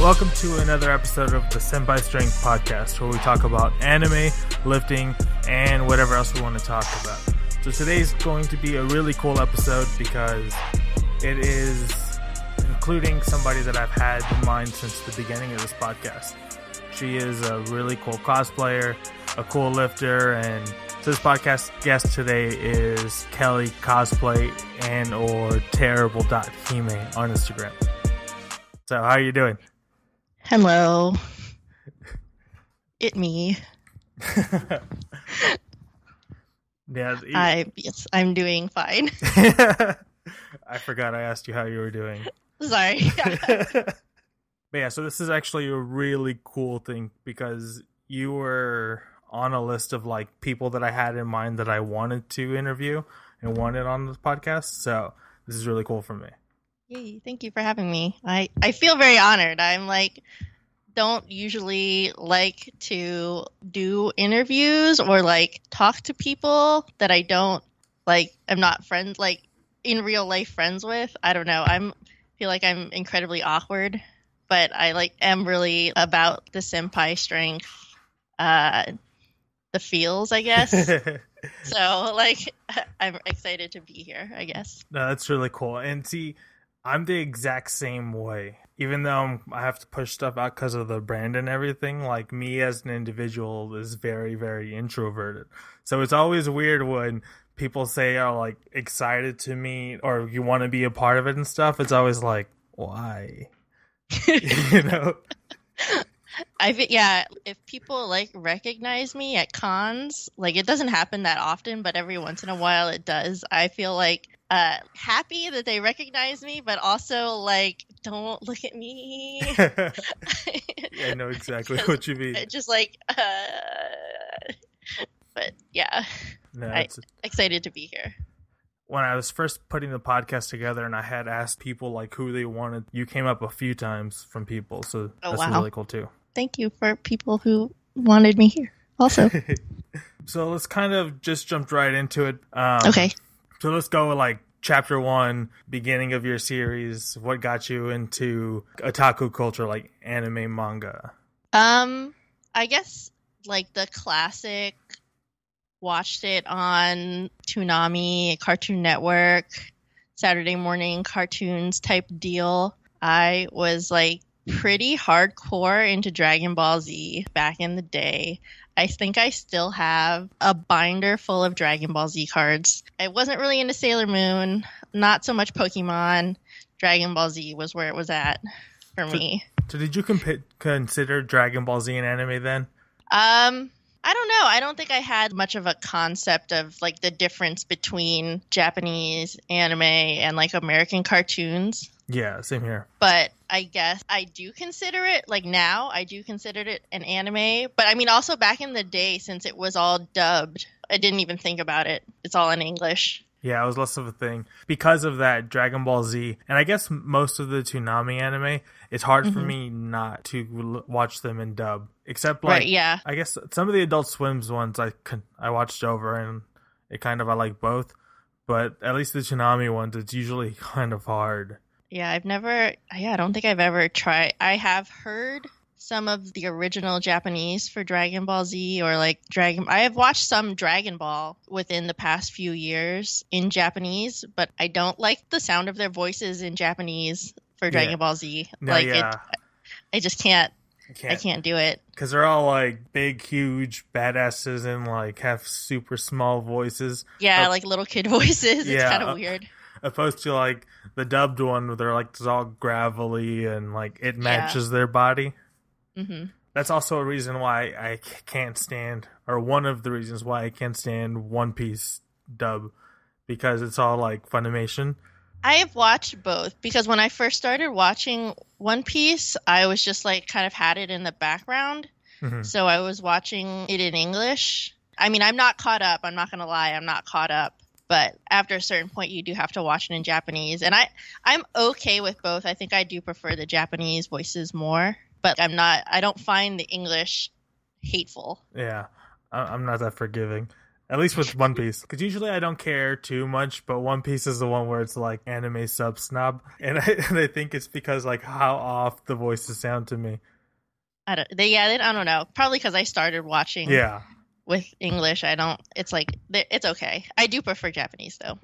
welcome to another episode of the Senpai Strength Podcast, where we talk about anime, lifting, and whatever else we want to talk about. So today's going to be a really cool episode because it is including somebody that I've had in mind since the beginning of this podcast. She is a really cool cosplayer, a cool lifter, and so this podcast guest today is Kelly Cosplay and or terrible.hime on Instagram. So how are you doing? Hello. It me. Yeah. Yes, I'm doing fine. I forgot I asked you how you were doing. Sorry. But yeah, so this is actually a really cool thing because you were on a list of like people that I had in mind that I wanted to interview and wanted on this podcast. So this is really cool for me. Yay, thank you for having me. I feel very honored. I'm like, don't usually like to do interviews or like talk to people that I don't like, I'm not friends, like in real life friends with. I don't know. Feel like I'm incredibly awkward, but I like am really about the senpai strength, the feels, I guess. So like, I'm excited to be here, I guess. No, that's really cool. And see, I'm the exact same way. Even though I have to push stuff out because of the brand and everything, like me as an individual is very, very introverted. So it's always weird when people say are like excited to meet or you want to be a part of it and stuff. It's always like, why? You know? If people like recognize me at cons, like it doesn't happen that often, but every once in a while it does. I feel like happy that they recognize me, but also like, don't look at me. Yeah, I know exactly what you mean. Just like, but yeah, No, I'm excited to be here. When I was first putting the podcast together and I had asked people like who they wanted, you came up a few times from people, so that's really cool too. Thank you for people who wanted me here also. So let's kind of just jump right into it. Okay. So let's go like chapter 1, beginning of your series. What got you into otaku culture, like anime, manga? I guess like the classic, watched it on Toonami, Cartoon Network, Saturday morning cartoons type deal. I was like pretty hardcore into Dragon Ball Z back in the day. I think I still have a binder full of Dragon Ball Z cards. I wasn't really into Sailor Moon, not so much Pokemon. Dragon Ball Z was where it was at for me. So did you consider Dragon Ball Z an anime then? I don't know. I don't think I had much of a concept of like the difference between Japanese anime and like American cartoons. Yeah, same here. But I guess I do consider it, like now, I do consider it an anime. But I mean, also back in the day, since it was all dubbed, I didn't even think about it. It's all in English. Yeah, it was less of a thing. Because of that, Dragon Ball Z, and I guess most of the Toonami anime, it's hard for me not to watch them in dub. Except, like, right, yeah. I guess some of the Adult Swim's ones I watched over, and I like both. But at least the Toonami ones, it's usually kind of hard. Yeah, I don't think I've ever tried. I have heard some of the original Japanese for Dragon Ball Z or like I have watched some Dragon Ball within the past few years in Japanese, but I don't like the sound of their voices in Japanese for Dragon Ball Z. No, I just can't. I can't do it. Because they're all like big, huge badasses and like have super small voices. Yeah, like little kid voices. It's kind of weird. Opposed to like the dubbed one where they're like it's all gravelly and like it matches their body. Mm-hmm. That's also a reason why I can't stand, or one of the reasons why I can't stand One Piece dub, because it's all like Funimation. I have watched both because when I first started watching One Piece, I was just like kind of had it in the background. Mm-hmm. So I was watching it in English. I mean, I'm not caught up. I'm not going to lie. I'm not caught up. But after a certain point, you do have to watch it in Japanese. And I'm okay with both. I think I do prefer the Japanese voices more. But I don't find the English hateful. Yeah, I'm not that forgiving. At least with One Piece. Because usually I don't care too much, but One Piece is the one where it's like anime sub snob. And I think it's because like how off the voices sound to me. I don't know. Probably because I started watching with English. It's like, it's okay. I do prefer Japanese though.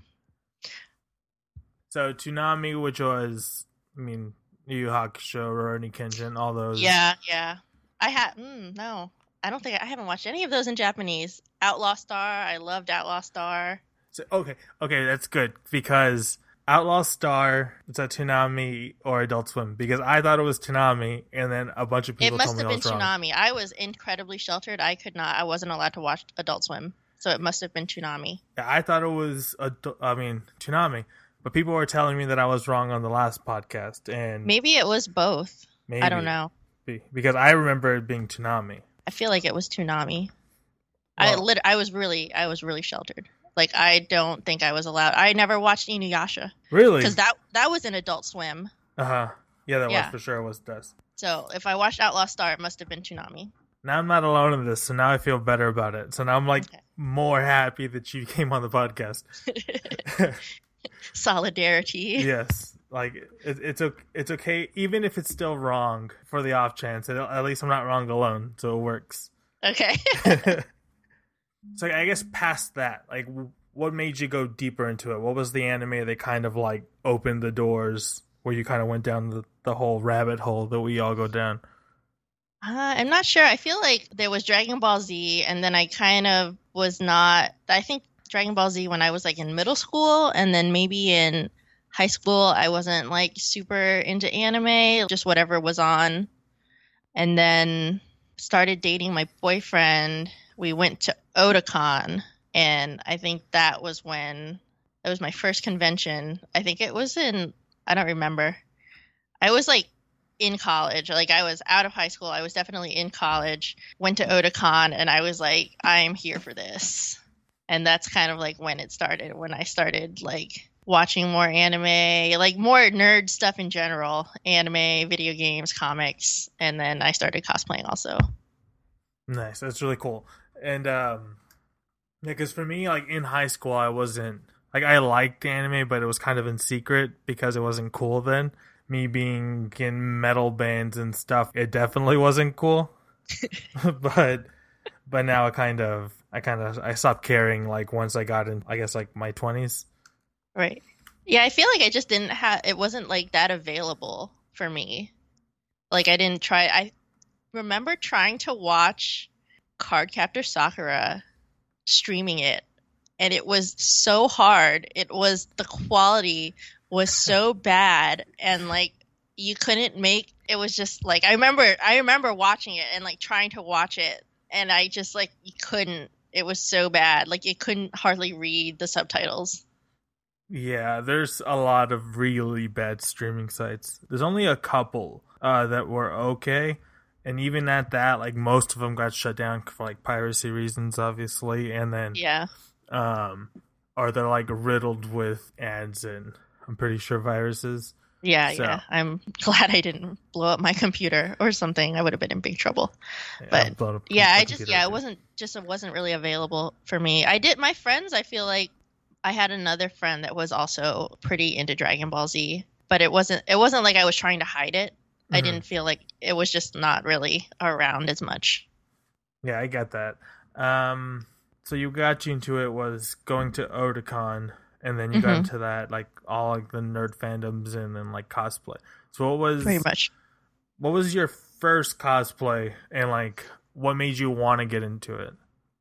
So Toonami, which was, Yu Yu Hakusho, Rurouni Kenshin, all those. Yeah. No. I don't think I haven't watched any of those in Japanese. Outlaw Star, I loved Outlaw Star. So, okay, that's good because Outlaw Star, it's a Toonami or Adult Swim because I thought it was Toonami, and then a bunch of people told me I was wrong. It must have been Toonami. I was incredibly sheltered. I wasn't allowed to watch Adult Swim, so it must have been Toonami. Yeah, I thought it was Toonami, but people were telling me that I was wrong on the last podcast, and maybe it was both. Maybe. I don't know because I remember it being Toonami. I feel like it was Toonami. Well, I was really sheltered. Like I don't think I was allowed. I never watched Inuyasha. Really? Because that was an Adult Swim. Yeah, that was for sure. It was Dust. So if I watched Outlaw Star, it must have been Toonami. Now I'm not alone in this, so now I feel better about it. So now I'm like more happy that you came on the podcast. Solidarity. Yes. Like it's okay, even if it's still wrong for the off chance. At least I'm not wrong alone, so it works. Okay. So I guess past that, like, what made you go deeper into it? What was the anime that kind of like opened the doors where you kind of went down the whole rabbit hole that we all go down? I'm not sure. I feel like there was Dragon Ball Z, and then I kind of was not. I think Dragon Ball Z when I was like in middle school, and then maybe in high school, I wasn't like super into anime, just whatever was on. And then started dating my boyfriend. We went to Otakon, and I think that was when it was my first convention. I think it was I don't remember. I was like in college. Like I was out of high school. I was definitely in college. Went to Otakon, and I was like, I'm here for this. And that's kind of like when it started, when I started like watching more anime, like more nerd stuff in general, anime, video games, comics, and then I started cosplaying also. Nice. That's really cool. And because for me, like in high school, I wasn't like I liked anime, but it was kind of in secret because it wasn't cool then. Me being in metal bands and stuff, it definitely wasn't cool. but now I stopped caring like once I got in, I guess like my 20s. Right. Yeah, I feel like I just didn't have, it wasn't like that available for me. Like I didn't try, I remember trying to watch Cardcaptor Sakura, streaming it, and it was so hard. The quality was so bad, and like you couldn't make, it was just like, I remember watching it and like trying to watch it, and I just like, you couldn't, it was so bad. Like you couldn't hardly read the subtitles. Yeah, there's a lot of really bad streaming sites. There's only a couple that were okay. And even at that, like most of them got shut down for like piracy reasons, obviously. And then, or they're like riddled with ads and I'm pretty sure viruses. Yeah. I'm glad I didn't blow up my computer or something. I would have been in big trouble. But it wasn't really available for me. My friends, I feel like I had another friend that was also pretty into Dragon Ball Z, but it wasn't like I was trying to hide it. Mm-hmm. I didn't feel like it was just not really around as much. Yeah, I get that. So you got you into it was going to Otakon, and then you got into that, like all like the nerd fandoms and then like cosplay. So what was your first cosplay, and like what made you want to get into it?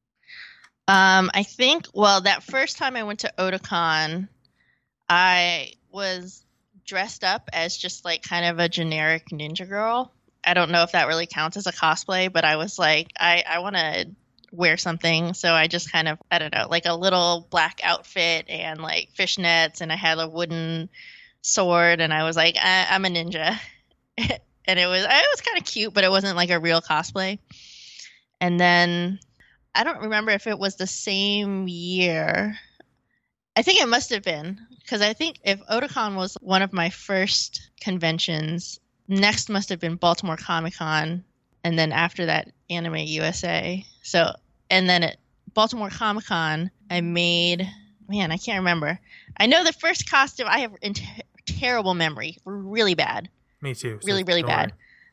I think, that first time I went to Otakon, I was dressed up as just like kind of a generic ninja girl. I don't know if that really counts as a cosplay, but I was like, I want to wear something. So I just kind of, I don't know, like a little black outfit and like fishnets, and I had a wooden sword, and I was like, I'm a ninja. And it was kind of cute, but it wasn't like a real cosplay. And then I don't remember if it was the same year. I think it must have been, because I think if Otakon was one of my first conventions, next must have been Baltimore Comic Con, and then after that, Anime USA. So, and then Baltimore Comic Con, I made, man, I can't remember. I know the first costume, I have terrible memory, really bad. Me too. Really, really bad.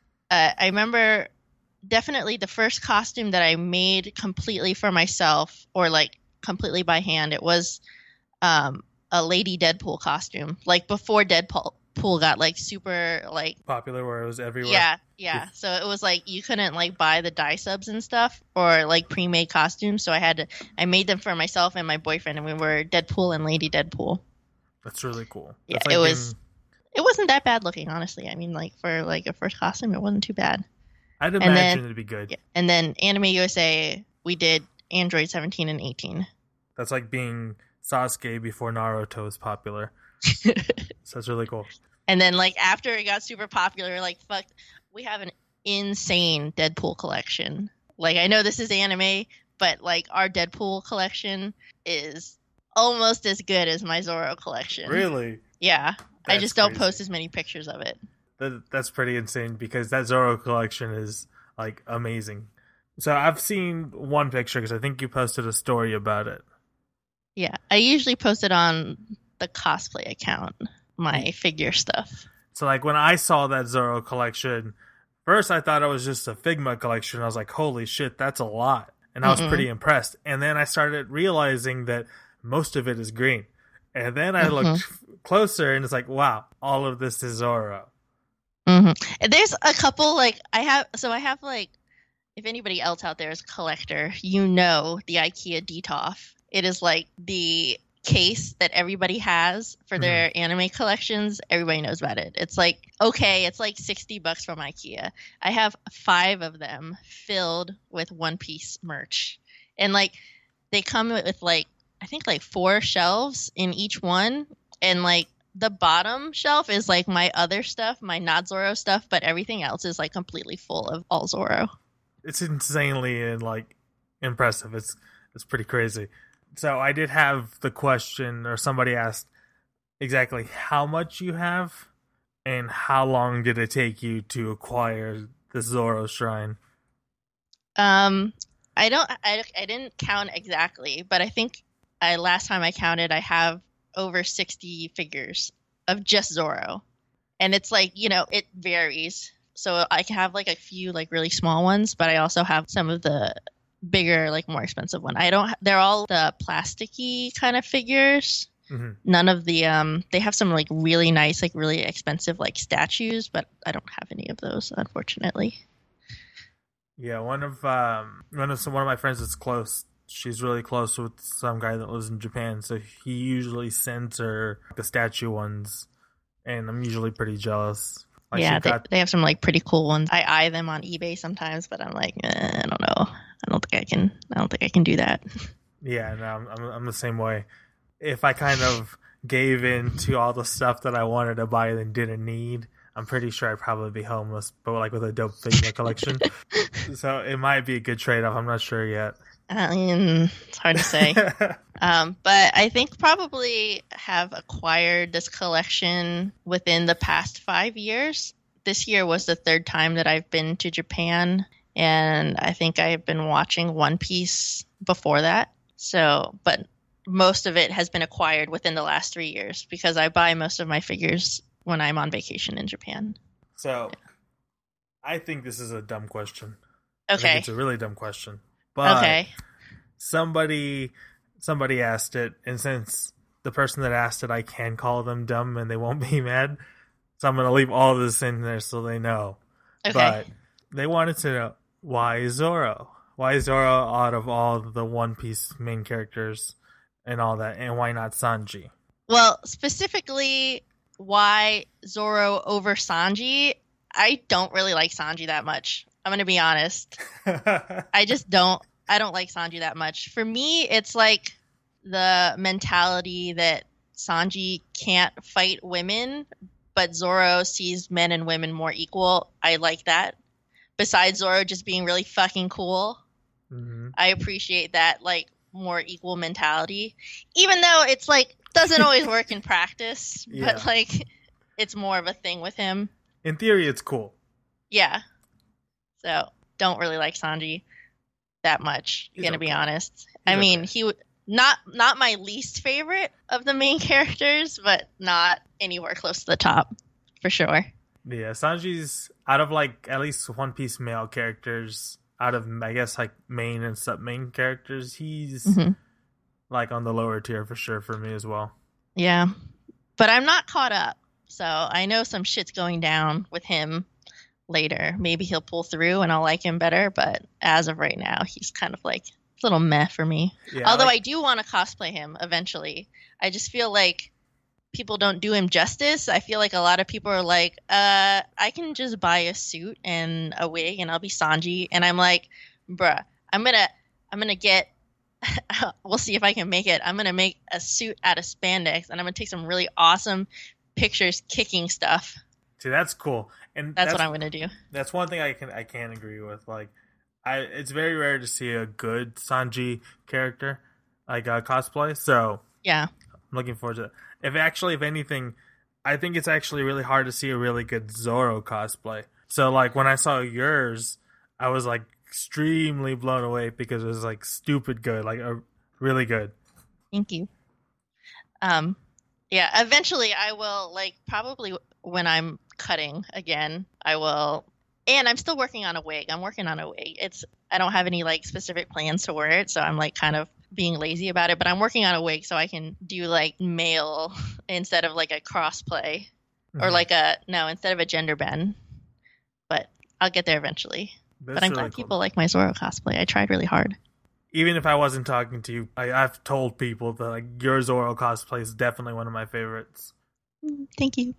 I remember definitely the first costume that I made completely for myself, or like completely by hand. It was a Lady Deadpool costume, like before Deadpool got like super like popular, where it was everywhere. Yeah. So it was like you couldn't like buy the dye subs and stuff or like pre-made costumes. So I made them for myself and my boyfriend, and we were Deadpool and Lady Deadpool. That's really cool. Yeah, like it wasn't that bad looking, honestly. I mean, like for like a first costume, it wasn't too bad. I'd imagine it'd be good. Yeah. And then Anime USA, we did Android 17 and 18. That's like being Sasuke before Naruto was popular. So it's really cool. And then like after it got super popular, like fuck, we have an insane Deadpool collection. Like I know this is anime, but like our Deadpool collection is almost as good as my Zoro collection. Really? Yeah. I just don't crazy. post as many pictures of it. That's pretty insane, because that Zoro collection is like amazing. So I've seen one picture, because I think you posted a story about it. Yeah, I usually post it on the cosplay account, my figure stuff. So like when I saw that Zoro collection, first I thought it was just a Figma collection. I was like, holy shit, that's a lot. And I was pretty impressed. And then I started realizing that most of it is green. And then I looked closer, and it's like, wow, all of this is Zoro. And there's a couple, like, I have, like, if anybody else out there is a collector, you know the IKEA Detolf. It is, like, the case that everybody has for their anime collections. Everybody knows about it. It's, like, okay, it's, like, $60 from IKEA. I have 5 of them filled with One Piece merch. And, like, they come with, like, I think like 4 shelves in each one, and like the bottom shelf is like my other stuff, my not Zoro stuff, but everything else is like completely full of all Zoro. It's insanely like impressive. It's pretty crazy. So I did have the question, or somebody asked exactly how much you have and how long did it take you to acquire the Zoro Shrine? I didn't count exactly, but I think last time I counted, I have over 60 figures of just Zoro. And it's like, you know, it varies. So I can have like a few like really small ones, but I also have some of the bigger, like more expensive one. They're all the plasticky kind of figures. None of the, they have some like really nice, like really expensive like statues, but I don't have any of those, unfortunately. Yeah, one of my friends that's close, she's really close with some guy that lives in Japan, so he usually sends her the statue ones, and I'm usually pretty jealous. Like, yeah, they have some like pretty cool ones. I eye them on eBay sometimes, but I'm like, I don't know. I don't think I can do that. Yeah, no, I'm the same way. If I kind of gave in to all the stuff that I wanted to buy and didn't need, I'm pretty sure I'd probably be homeless, but like with a dope Figma collection. So it might be a good trade-off. I'm not sure yet. It's hard to say. But I think probably have acquired this collection within the past 5 years. This year was the 3rd time that I've been to Japan, and I think I've been watching One Piece before that. So, but most of it has been acquired within the last 3 years, because I buy most of my figures when I'm on vacation in Japan. So, I think this is a dumb question. Okay. I think it's a really dumb question. But okay. Somebody asked it, and since the person that asked it, I can call them dumb and they won't be mad, so I'm going to leave all this in there so they know. Okay. But they wanted to know, why Zoro? Why Zoro out of all the One Piece main characters and all that, and why not Sanji? Well, specifically, why Zoro over Sanji? I don't really like Sanji that much. I'm going to be honest. I don't like Sanji that much. For me, it's like the mentality that Sanji can't fight women, but Zoro sees men and women more equal. I like that. Besides Zoro just being really fucking cool, I appreciate that like more equal mentality. Even though it's like doesn't always work in practice, but like it's more of a thing with him. In theory, it's cool. Yeah. So don't really like Sanji. that much. He's Gonna be okay. honest. I mean, okay. he not my least favorite of the main characters, but not anywhere close to the top for sure. Yeah, Sanji's out of like at least One Piece male characters, out of I guess like main and sub main characters, he's like on the lower tier for sure for me as well. Yeah, but I'm not caught up, so I know some shit's going down with him later. Maybe he'll pull through and I'll like him better, but as of right now, he's kind of like a little meh for me. Yeah, Although like, I do want to cosplay him eventually. I just feel like people don't do him justice. I feel like a lot of people are like, I can just buy a suit and a wig and I'll be Sanji. And I'm like, bruh, I'm gonna get we'll see if I can make it. I'm gonna make a suit out of spandex and I'm gonna take some really awesome pictures kicking stuff. see, that's cool, and That's what I'm gonna do. That's one thing I can agree with. Like, it's very rare to see a good Sanji character like cosplay. So Yeah. I'm looking forward to it. If anything, I think it's actually really hard to see a really good Zoro cosplay. So like when I saw yours, I was like extremely blown away because it was like stupid good, like really good. Thank you. Yeah, eventually I will, like, probably when I'm cutting again, I will. And I'm still working on a wig. I'm working on a wig. I don't have any like specific plans to wear it, so I'm like kind of being lazy about it, but I'm working on a wig so I can do like male instead of like a crossplay or like instead of a gender bend. But I'll get there eventually. That's but I'm really glad cool. people like my Zoro cosplay. I tried really hard. Even if I wasn't talking to you, I've told people that like your Zoro cosplay is definitely one of my favorites. Thank you.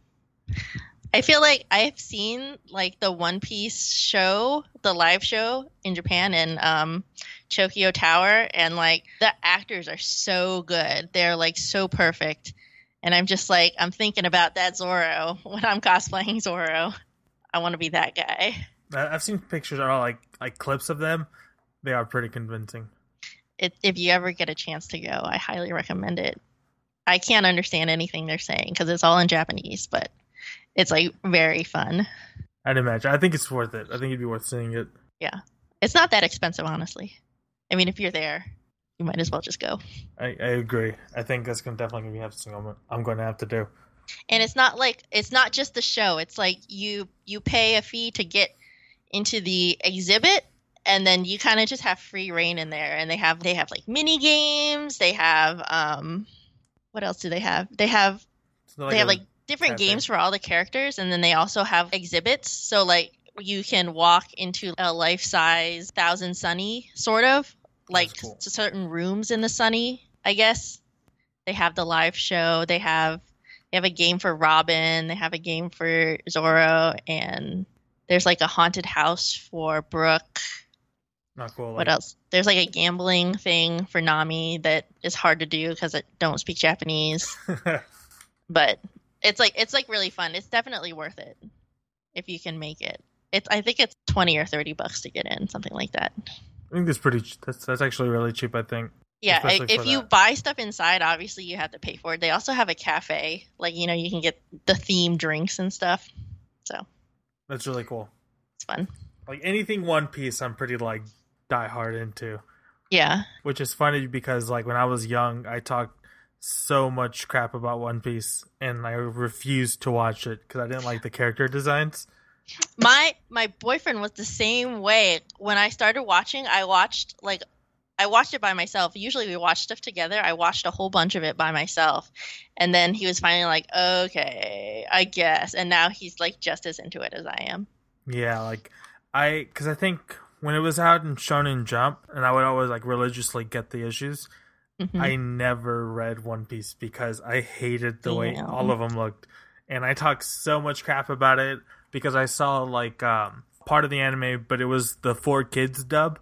I feel like I've seen like the One Piece show, the live show in Japan in Chokyo Tower, and like the actors are so good. They're like so perfect. And I'm just like, I'm thinking about that Zoro when I'm cosplaying Zoro. I want to be that guy. I've seen pictures or like clips of them. They are pretty convincing. If you ever get a chance to go, I highly recommend it. I can't understand anything they're saying because it's all in Japanese, but it's like very fun. I'd imagine. I think it's worth it. I think it'd be worth seeing it. Yeah. It's not that expensive, honestly. I mean, if you're there, you might as well just go. I agree. I think that's definitely going to be something I'm going to have to do. And it's not just the show. It's like you pay a fee to get into the exhibit, and then you kind of just have free reign in there. And they have like mini games. They have what else do they have? They have like different games for all the characters, and then they also have exhibits. So like you can walk into a life-size Thousand Sunny, sort of like cool. Certain rooms in the Sunny, I guess. They have the live show. They have a game for Robin. They have a game for Zoro, and there's like a haunted house for Brooke. Not cool. What else? There's like a gambling thing for Nami that is hard to do because I don't speak Japanese. But it's like really fun. It's definitely worth it if you can make it. I think it's $20 or $30 to get in, something like that. I think that's actually really cheap, I think. Yeah, if you buy stuff inside, obviously you have to pay for it. They also have a cafe, like, you know, you can get the themed drinks and stuff. So that's really cool. It's fun. Like anything One Piece, I'm pretty like die hard into. Yeah. Which is funny because like when I was young, I talked so much crap about One Piece and I refused to watch it because I didn't like the character designs. My boyfriend was the same way. When I started watching, I watched it by myself. Usually we watch stuff together. I watched a whole bunch of it by myself. And then he was finally like, okay, I guess. And now he's like just as into it as I am. Yeah, like because I think when it was out in Shonen Jump, and I would always like religiously get the issues, I never read One Piece because I hated the way all of them looked. And I talked so much crap about it because I saw like part of the anime, but it was the 4Kids dub.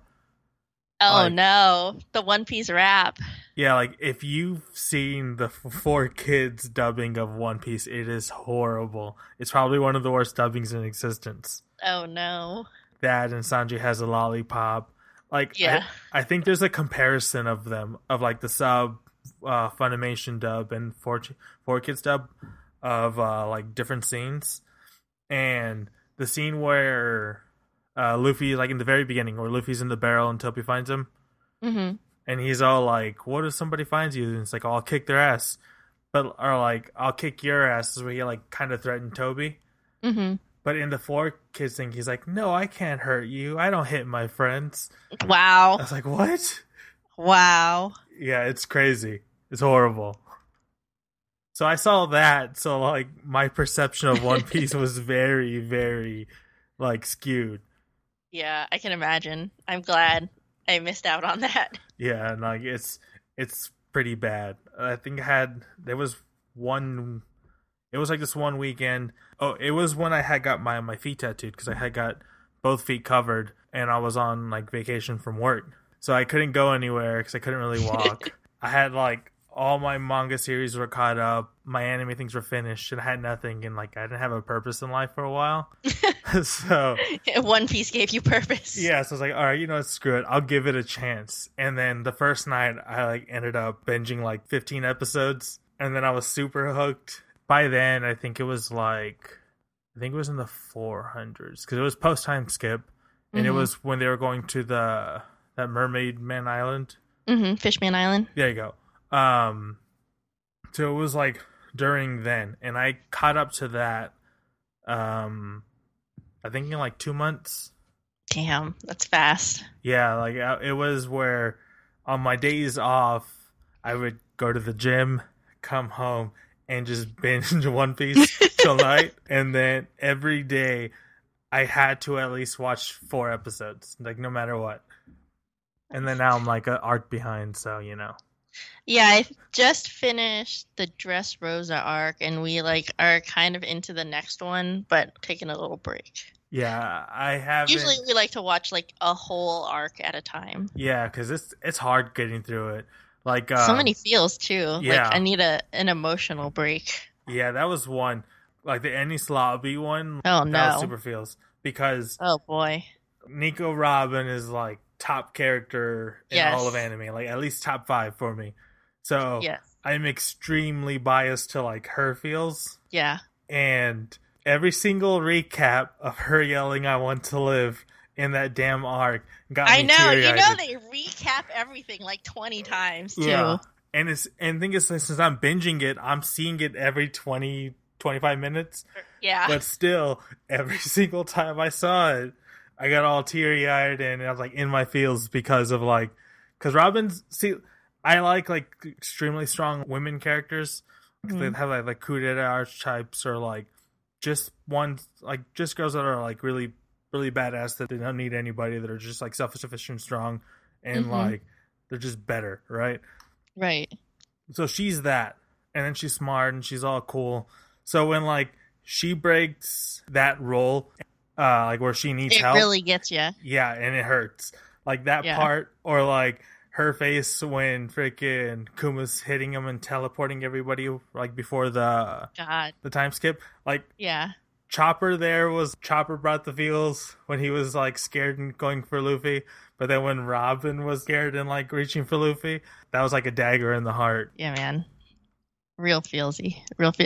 Oh no, the One Piece rap. Yeah, like if you've seen the 4Kids dubbing of One Piece, it is horrible. It's probably one of the worst dubbings in existence. Oh no. That and Sanji has a lollipop. Like, yeah. I think there's a comparison of them, of like the sub Funimation dub and 4Kids dub of like different scenes. And the scene where Luffy, like in the very beginning, where Luffy's in the barrel and Toby finds him. Mm-hmm. And he's all like, what if somebody finds you? And it's like, oh, I'll kick their ass. Or like, I'll kick your ass, is where he like kind of threatened Toby. Mm-hmm. But in the 4Kids thing, he's like, no, I can't hurt you. I don't hit my friends. Wow. I was like, what? Wow. Yeah, it's crazy. It's horrible. So I saw that. So like, my perception of One Piece was very, very like skewed. Yeah, I can imagine. I'm glad I missed out on that. Yeah, and like it's pretty bad. I think there was one. It was like this one weekend. Oh, it was when I had got my feet tattooed, because I had got both feet covered, and I was on like vacation from work, so I couldn't go anywhere because I couldn't really walk. I had like all my manga series were caught up, my anime things were finished, and I had nothing, and like I didn't have a purpose in life for a while. So One Piece gave you purpose. yeah, so I was like, all right, you know what, screw it, I'll give it a chance. And then the first night I like ended up binging like 15 episodes, and then I was super hooked. By then I think it was in the 400s, because it was post time skip, and it was when they were going to that Mermaid Man Island. Fishman Island. There you go. So it was like during then, and I caught up to that I think in like 2 months. Damn, that's fast. Yeah, like it was where on my days off I would go to the gym, come home, and just binge One Piece till night, and then every day I had to at least watch 4 episodes, like no matter what. And then now I'm like an arc behind, so you know. Yeah, I just finished the Dressrosa arc, and we like are kind of into the next one, but taking a little break. Yeah, I have. Usually we like to watch like a whole arc at a time. Yeah, because it's hard getting through it. Like so many feels too. Yeah. Like I need an emotional break. Yeah, that was one. Like the Enies Lobby one. Oh that no, was super feels, because oh boy, Nico Robin is like top character in Yes. all of anime, like at least top 5 for me. So yes, I'm extremely biased to like her feels, yeah. and every single recap of her yelling "I want to live" in that damn arc got me I know, teary-eyed. they recap everything like 20 times too. Yeah. And the thing is, since I'm binging it, I'm seeing it every 20, 25 minutes. Yeah. But still, every single time I saw it, I got all teary-eyed, and I was like in my feels because Robin's, see, I like extremely strong women characters. They have like coup d'etat archetypes, or like just girls that are like really, really badass, that they don't need anybody, that are just like self-sufficient, strong, and like they're just better, right? Right. So she's that, and then she's smart, and she's all cool. So when like she breaks that role, like where she needs help, it really gets you. yeah, and it hurts. Like that part, or like her face when freaking Kuma's hitting him and teleporting everybody, like before the time skip. Like Yeah. Chopper brought the feels when he was like scared and going for Luffy, but then when Robin was scared and like reaching for Luffy, that was like a dagger in the heart. Yeah, man. Real feelsy.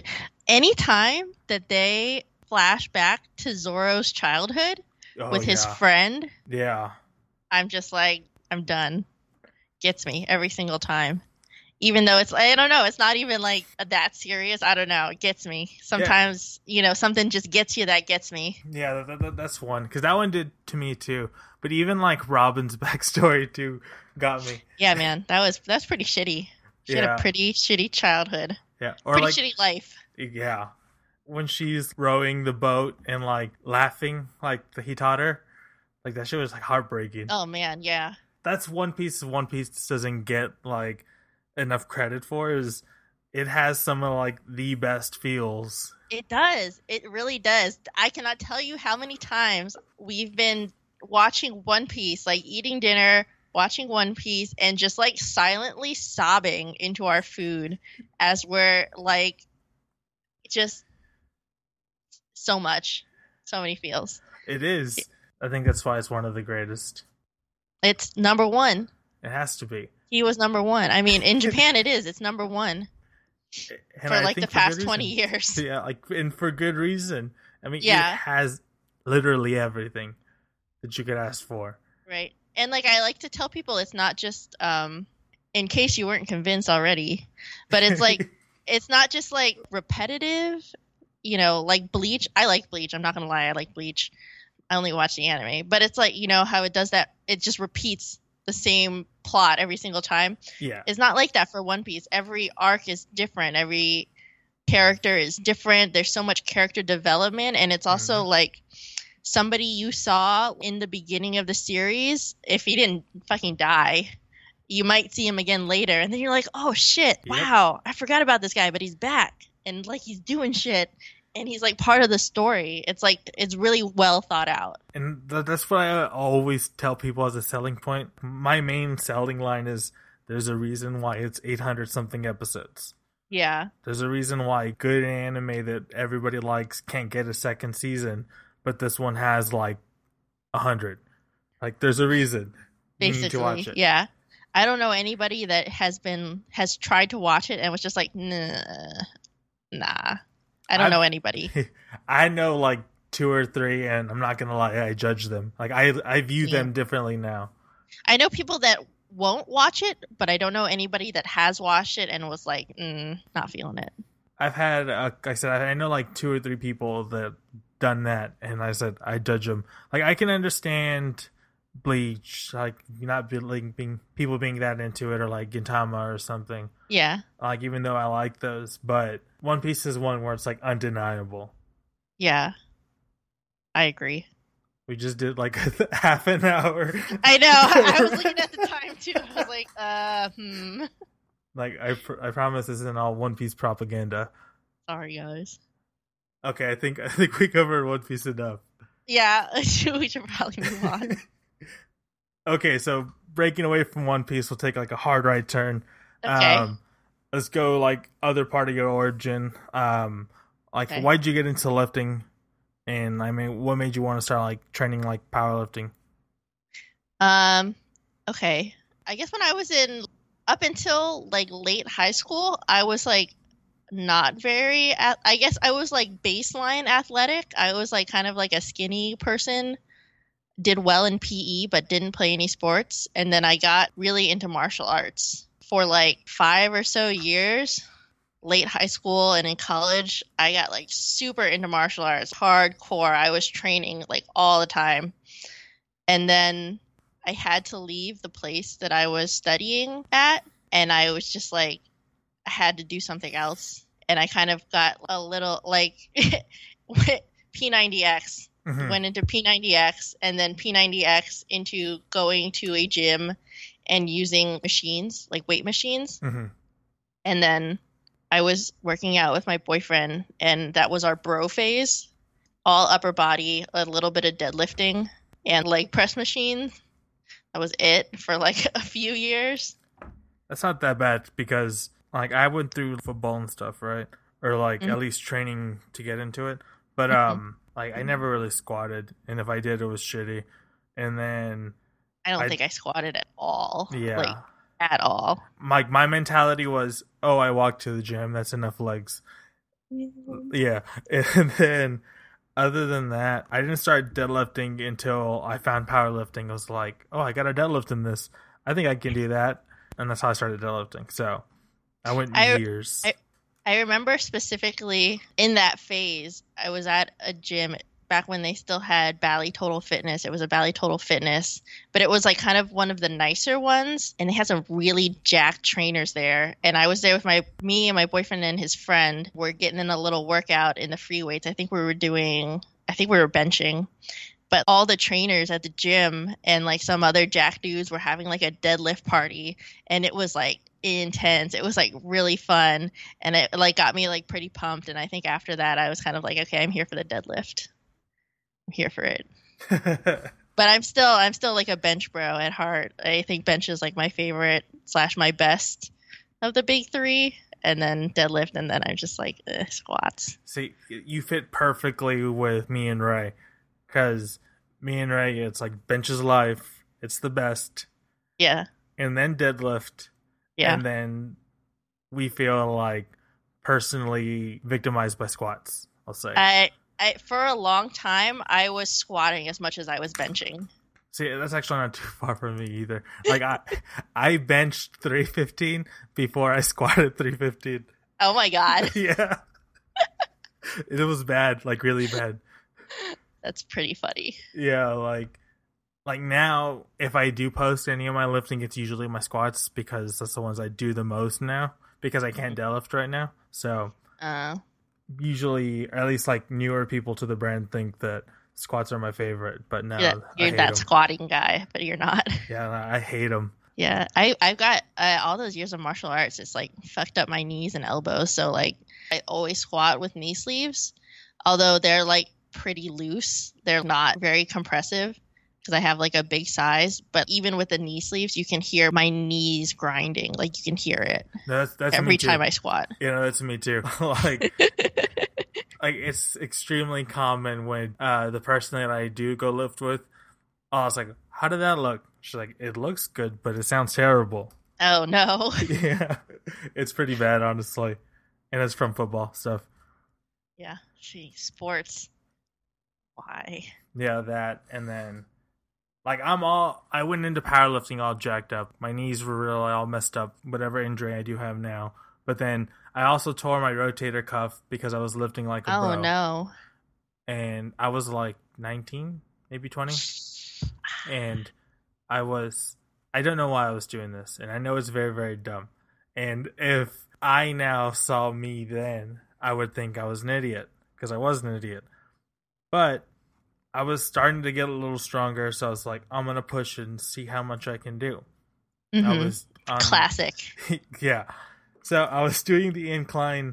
Anytime that they flash back to Zoro's childhood with his friend, yeah, I'm just like, I'm done. Gets me every single time. Even though I don't know, it's not even like that serious. I don't know. It gets me. Sometimes, something just gets you that gets me. Yeah, that's one. Because that one did to me too. But even like Robin's backstory too got me. Yeah, man. That's pretty shitty. She had a pretty shitty childhood. Yeah. Or pretty like, shitty life. Yeah. When she's rowing the boat and like laughing like he taught her. Like that shit was like heartbreaking. Oh man, yeah. That's One Piece doesn't get like enough credit for, is it has some of like the best feels. It does. It really does. I cannot tell you how many times we've been watching One Piece, like eating dinner, watching One Piece, and just like silently sobbing into our food as we're like just so many feels. It is. I think that's why it's one of the greatest. It's number one. It has to be. He was number one. I mean, in Japan it is. It's number one. And for like the past 20 years. Yeah, like, and for good reason. I mean, yeah. It has literally everything. that you could ask for. Right. And like I like to tell people it's not just in case you weren't convinced already, but it's like it's not just like repetitive, like Bleach. I like Bleach. I'm not going to lie. I like Bleach. I only watch the anime, but it's like, how it does that. It just repeats the same plot every single time. Yeah. It's not like that for One Piece. Every arc is different. Every character is different. There's so much character development, and it's also like somebody you saw in the beginning of the series, if he didn't fucking die, you might see him again later, and then you're like, oh shit, wow, I forgot about this guy, but he's back, and like he's doing shit, and he's like part of the story. It's like it's really well thought out. And that's what I always tell people as a selling point. My main selling line is there's a reason why it's 800 something episodes. Yeah. There's a reason why good anime that everybody likes can't get a second season, but this one has like 100. Like there's a reason. Basically, you need to watch it. Yeah. I don't know anybody that has tried to watch it and was just like, nah. I don't know anybody. I know like 2 or 3, and I'm not gonna lie, I judge them. Like I view them differently now. I know people that won't watch it, but I don't know anybody that has watched it and was like, not feeling it. I've had, like I said, I know like 2 or 3 people that done that, and I said I judge them. Like I can understand Bleach, like not being people being that into it, or like Gintama or something. Yeah. Like even though I like those, but One Piece is one where it's like undeniable. Yeah, I agree. We just did like half an hour. I know. I was looking at the time too. I was like, Like I promise this isn't all One Piece propaganda. Sorry, guys. Okay, I think we covered One Piece enough. Yeah, we should probably move on. Okay, so breaking away from One Piece, we'll take like a hard right turn. Okay. Let's go like other part of your origin. Why'd you get into lifting? And I mean, what made you want to start like training like powerlifting? Okay. I guess when I was up until like late high school, I was like not very, I guess I was like baseline athletic. I was like kind of like a skinny person, did well in PE, but didn't play any sports. And then I got really into martial arts for like 5 or so years. Late high school and in college, I got like super into martial arts, hardcore. I was training like all the time. And then I had to leave the place that I was studying at, and I was just like, I had to do something else. And I kind of got a little like P90X, went into P90X, and then P90X into going to a gym and using machines, like weight machines. And then I was working out with my boyfriend, and that was our bro phase. All upper body, a little bit of deadlifting, and leg press machines. That was it for like a few years. That's not that bad, because like I went through football and stuff, right? Or like at least training to get into it. But like I never really squatted, and if I did, it was shitty. And then I don't think I squatted at all. Yeah. Like, at all. My mentality was, oh, I walked to the gym, that's enough legs. Yeah. And then other than that, I didn't start deadlifting until I found powerlifting. I was like, oh, I got a deadlift in this. I think I can do that. And that's how I started deadlifting. So I went years. I remember specifically in that phase, I was at a gym back when they still had Bally Total Fitness. It was a Bally Total Fitness, but it was like kind of one of the nicer ones, and they had some really jacked trainers there. And I was there with me and my boyfriend and his friend. We're getting in a little workout in the free weights. I think we were benching. But all the trainers at the gym and like some other jack dudes were having like a deadlift party, and it was like intense. It was like really fun, and it like got me like pretty pumped. And I think after that I was kind of like, okay, I'm here for the deadlift. I'm here for it. But I'm still like a bench bro at heart. I think bench is like my favorite / my best of the big 3, and then deadlift, and then I'm just like squats. See, you fit perfectly with me and Ray, because me and Ray, it's like bench is life. It's the best. Yeah. And then deadlift. Yeah. And then we feel like personally victimized by squats, I'll say. For a long time, I was squatting as much as I was benching. See, that's actually not too far from me either. Like I benched 315 before I squatted 315. Oh my god. Yeah. It was bad, like really bad. That's pretty funny. Yeah, like now, if I do post any of my lifting, it's usually my squats because that's the ones I do the most now because I can't deadlift right now. So usually, or at least like newer people to the brand think that squats are my favorite, but no, you're that squatting guy, but you're not. Yeah, I hate them. Yeah, I've got all those years of martial arts. It's like fucked up my knees and elbows. So like I always squat with knee sleeves, although they're like pretty loose. They're not very compressive because I have like a big size. But even with the knee sleeves, you can hear my knees grinding. Like you can hear it. That's every time I squat. That's me too. Like it's extremely common when the person that I do go lift with, I was like, how did that look? She's like, it looks good, but it sounds terrible. Oh, no. Yeah, it's pretty bad, honestly. And it's from football stuff. Yeah, sports. Why? Yeah, that. And then, like, I went into powerlifting all jacked up. My knees were really all messed up, whatever injury I do have now. But then I also tore my rotator cuff because I was lifting like a bro. Oh, no. And I was like 19, maybe 20. And I don't know why I was doing this. And I know it's very, very dumb. And if I now saw me then, I would think I was an idiot because I was an idiot. But I was starting to get a little stronger. So I was like, I'm going to push and see how much I can do. Mm-hmm. I was classic. Yeah. So I was doing the incline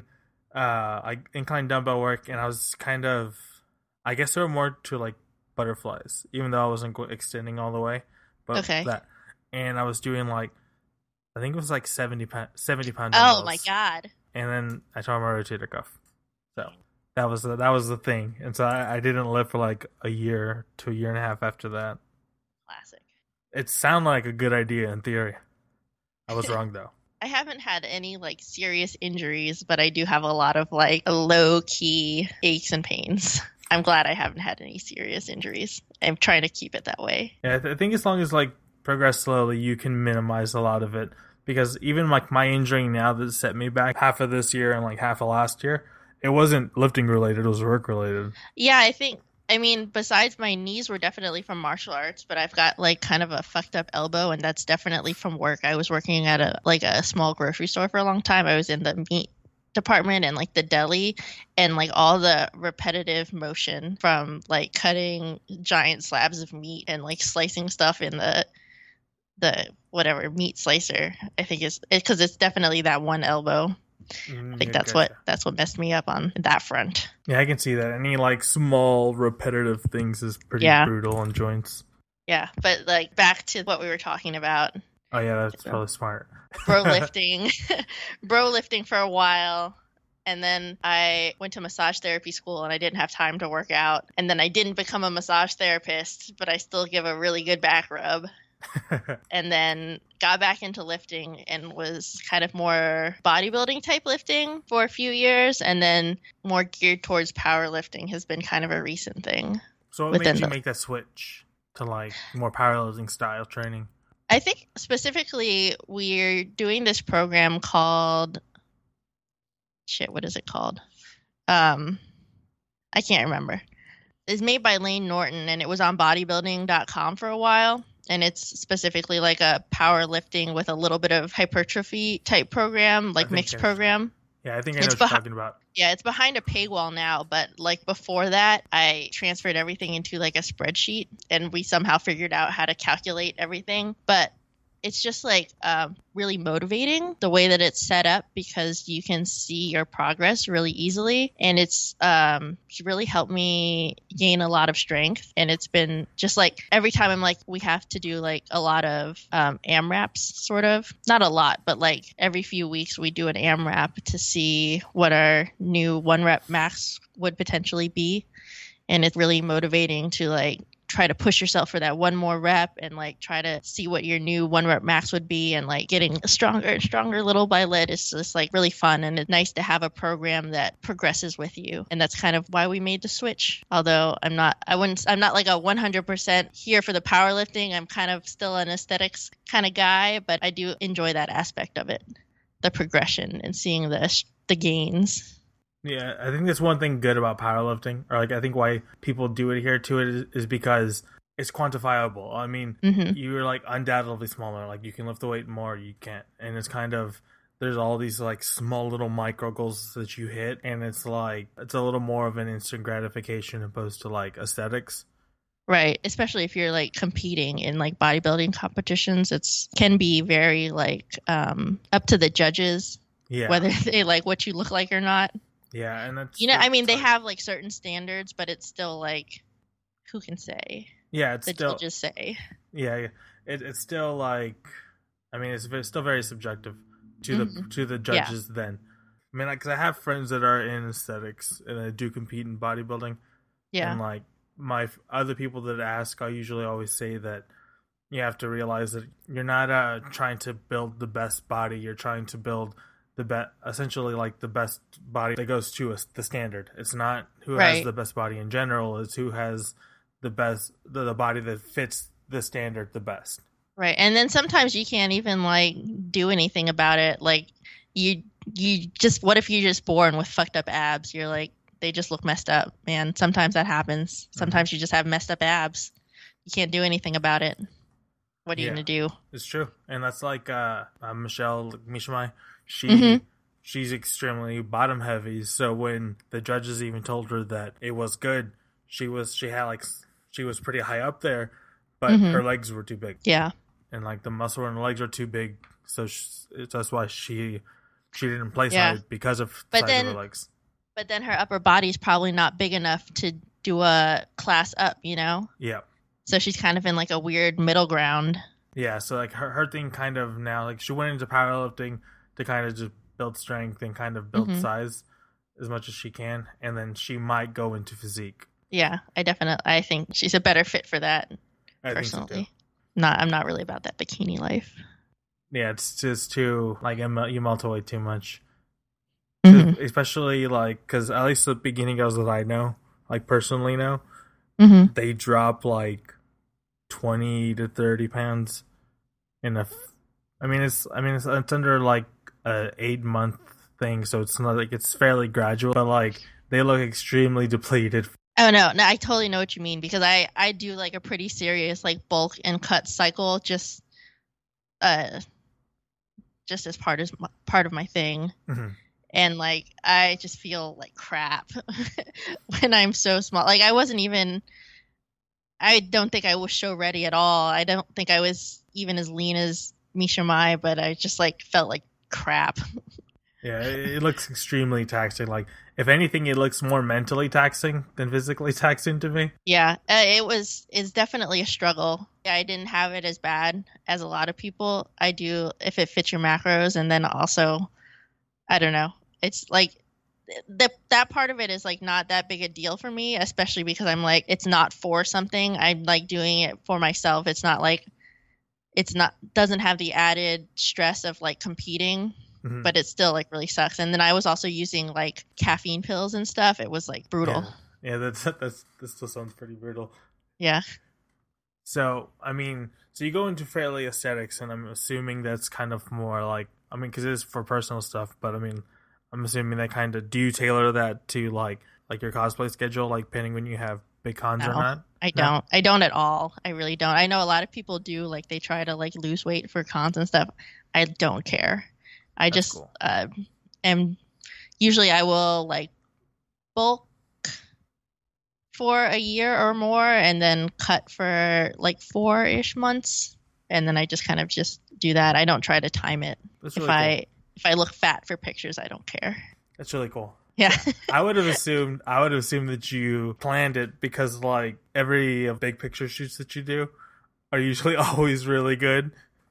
dumbbell work, and I was kind of, I guess they were more to like butterflies, even though I wasn't extending all the way. But okay. And I was doing like, I think it was like 70 pound dumbbells. Oh my god! And then I tore my rotator cuff. So that was the thing. And so I didn't live for like a year to a year and a half after that. Classic. It sounded like a good idea in theory. I was wrong though. I haven't had any like serious injuries, but I do have a lot of like low key aches and pains. I'm glad I haven't had any serious injuries. I'm trying to keep it that way. Yeah, I think as long as like progress slowly, you can minimize a lot of it. Because even like my injury now that set me back half of this year and like half of last year, it wasn't lifting related, it was work related. Yeah, I mean, besides my knees were definitely from martial arts, but I've got like kind of a fucked up elbow, and that's definitely from work. I was working at a small grocery store for a long time. I was in the meat department and like the deli, and like all the repetitive motion from like cutting giant slabs of meat and like slicing stuff in the whatever meat slicer. I think is because it's definitely that one elbow. I think that's what messed me up on that front. Yeah, I can see that. Any like small repetitive things is pretty brutal on joints. Yeah, but like back to what we were talking about. Oh yeah, that's probably smart. Bro lifting for a while, and then I went to massage therapy school and I didn't have time to work out, and then I didn't become a massage therapist, but I still give a really good back rub. And then got back into lifting and was kind of more bodybuilding type lifting for a few years, and then more geared towards powerlifting has been kind of a recent thing. So what made you make that switch to like more powerlifting style training? I think specifically we're doing this program called what is it called? I can't remember. It's made by Lane Norton, and it was on bodybuilding.com for a while. And it's specifically like a powerlifting with a little bit of hypertrophy type program, like mixed program. Yeah, I think I know what you're talking about. Yeah, it's behind a paywall now, but like before that, I transferred everything into like a spreadsheet, and we somehow figured out how to calculate everything. But it's just like really motivating the way that it's set up, because you can see your progress really easily, and it's really helped me gain a lot of strength. And it's been just like every time I'm like, we have to do like a lot of AMRAPs, sort of, not a lot, but like every few weeks we do an AMRAP to see what our new 1 rep max would potentially be. And it's really motivating to like try to push yourself for that one more rep and like try to see what your new 1 rep max would be, and like getting stronger and stronger little by little. It's just like really fun, and it's nice to have a program that progresses with you. And that's kind of why we made the switch. Although I'm not like a 100% here for the powerlifting. I'm kind of still an aesthetics kind of guy, but I do enjoy that aspect of it, the progression and seeing the gains. Yeah, I think that's one thing good about powerlifting, or like I think why people do adhere to it is because it's quantifiable. I mean, you're like undoubtedly smaller. Like you can lift the weight more, you can't, and it's kind of there's all these like small little micro goals that you hit, and it's like it's a little more of an instant gratification opposed to like aesthetics. Right, especially if you're like competing in like bodybuilding competitions, can be very like up to the judges, whether they like what you look like or not. Yeah, and that's I mean, they have like certain standards, but it's still like, who can say? Yeah, it's the still judges say. Yeah, it's still like, I mean, it's still very subjective to the judges. Then, I mean, because I have friends that are in aesthetics and they do compete in bodybuilding. Yeah, and like my other people that ask, I usually always say that you have to realize that you're not trying to build the best body. You're trying to build essentially like the best body that goes to the standard. It's not who has the best body in general, it's who has the best the body that fits the standard the best. Right. And then sometimes you can't even like do anything about it. Like you just, what if you're just born with fucked up abs? You're like, they just look messed up, man. Sometimes that happens. Sometimes you just have messed up abs. You can't do anything about it. What are you gonna do? It's true. And that's like Michelle Mishimai. She's extremely bottom heavy, so when the judges even told her that it was good, she was pretty high up there, but her legs were too big. Yeah, and like the muscle in her legs are too big, so that's why she didn't place high because of the size of her legs. But then her upper body's probably not big enough to do a class up, Yeah. So she's kind of in like a weird middle ground. Yeah, so like her thing kind of now, like she went into powerlifting to kind of just build strength and kind of build size as much as she can, and then she might go into physique. Yeah, I think she's a better fit for that. Personally, think so too. I'm not really about that bikini life. Yeah, it's just too like you multiweight too much, especially like because at least the bikini girls that I know, like personally know, they drop like 20 to 30 pounds in a. I mean, it's under like a 8-month thing, so it's not like it's fairly gradual, but like they look extremely depleted. Oh no, I totally know what you mean, because I do like a pretty serious like bulk and cut cycle just as part of my thing. And like I just feel like crap when I'm so small. Like I don't think I was show ready at all. I don't think I was even as lean as Misha Mai, but I just like felt like crap. Yeah, it looks extremely taxing. Like if anything, it looks more mentally taxing than physically taxing to me. Yeah, it's definitely a struggle. Yeah, I didn't have it as bad as a lot of people. I do if it fits your macros, and then also, I don't know. It's like that part of it is like not that big a deal for me, especially because I'm like it's not for something. I'm like doing it for myself. It's not like doesn't have the added stress of like competing. But it still like really sucks. And then I was also using like caffeine pills and stuff. It was like brutal. Yeah, that still sounds pretty brutal. Yeah. So I mean, you go into fairly aesthetics, and I'm assuming that's kind of more like, I mean, because it is for personal stuff. But I mean, I'm assuming that kind of, do you tailor that to like your cosplay schedule, like depending when you have big cons or not? I don't. I don't at all. I really don't. I know a lot of people do. Like they try to like lose weight for cons and stuff. I don't care. I That's just cool. Am usually I will like bulk for a year or more and then cut for like 4-ish months, and then I just kind of just do that. I don't try to time it. That's really cool. If I look fat for pictures, I don't care. That's really cool. Yeah. I would have assumed that you planned it, because like every big picture shoots that you do are usually always really good.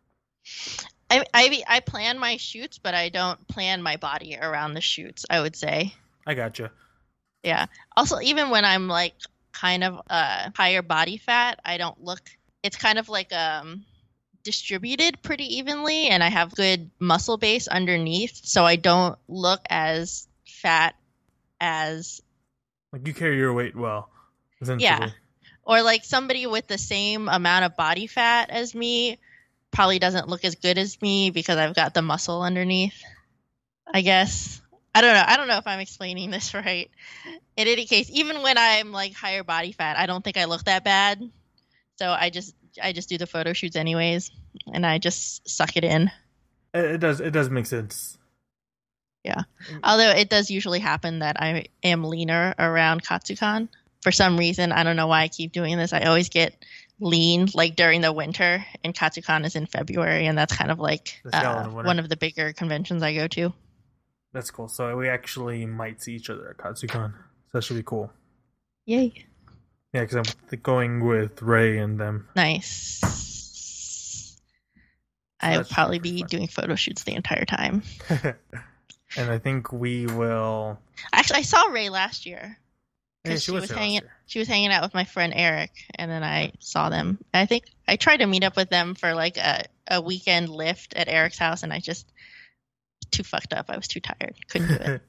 I plan my shoots, but I don't plan my body around the shoots, I would say. I gotcha. Yeah. Also, even when I'm like kind of higher body fat. I don't look. It's kind of like distributed pretty evenly, and I have good muscle base underneath, so I don't look as fat as Like, you carry your weight well, essentially. yeah, or like somebody with the same amount of body fat as me probably doesn't look as good as me because I've got the muscle underneath, I guess. I don't know if I'm explaining this right. In any case, even when I'm like higher body fat, I don't think I look that bad. So I just do the photo shoots anyways, and I just suck it in. It does make sense. Yeah. Although it does usually happen that I am leaner around Katsucon. For some reason, I don't know why I keep doing this. I always get lean like during the winter, and Katsucon is in February, and that's kind of like one of the bigger conventions I go to. That's cool. So we actually might see each other at Katsucon. So that should be cool. Yay. Yeah, because I'm going with Ray and them. Nice. I would probably be doing photo shoots the entire time. And I think we will... Actually, I saw Ray last year. Yeah, she was hanging out with my friend Eric, and then I saw them. I think I tried to meet up with them for like a weekend lift at Eric's house, and I just... too fucked up. I was too tired. Couldn't do it.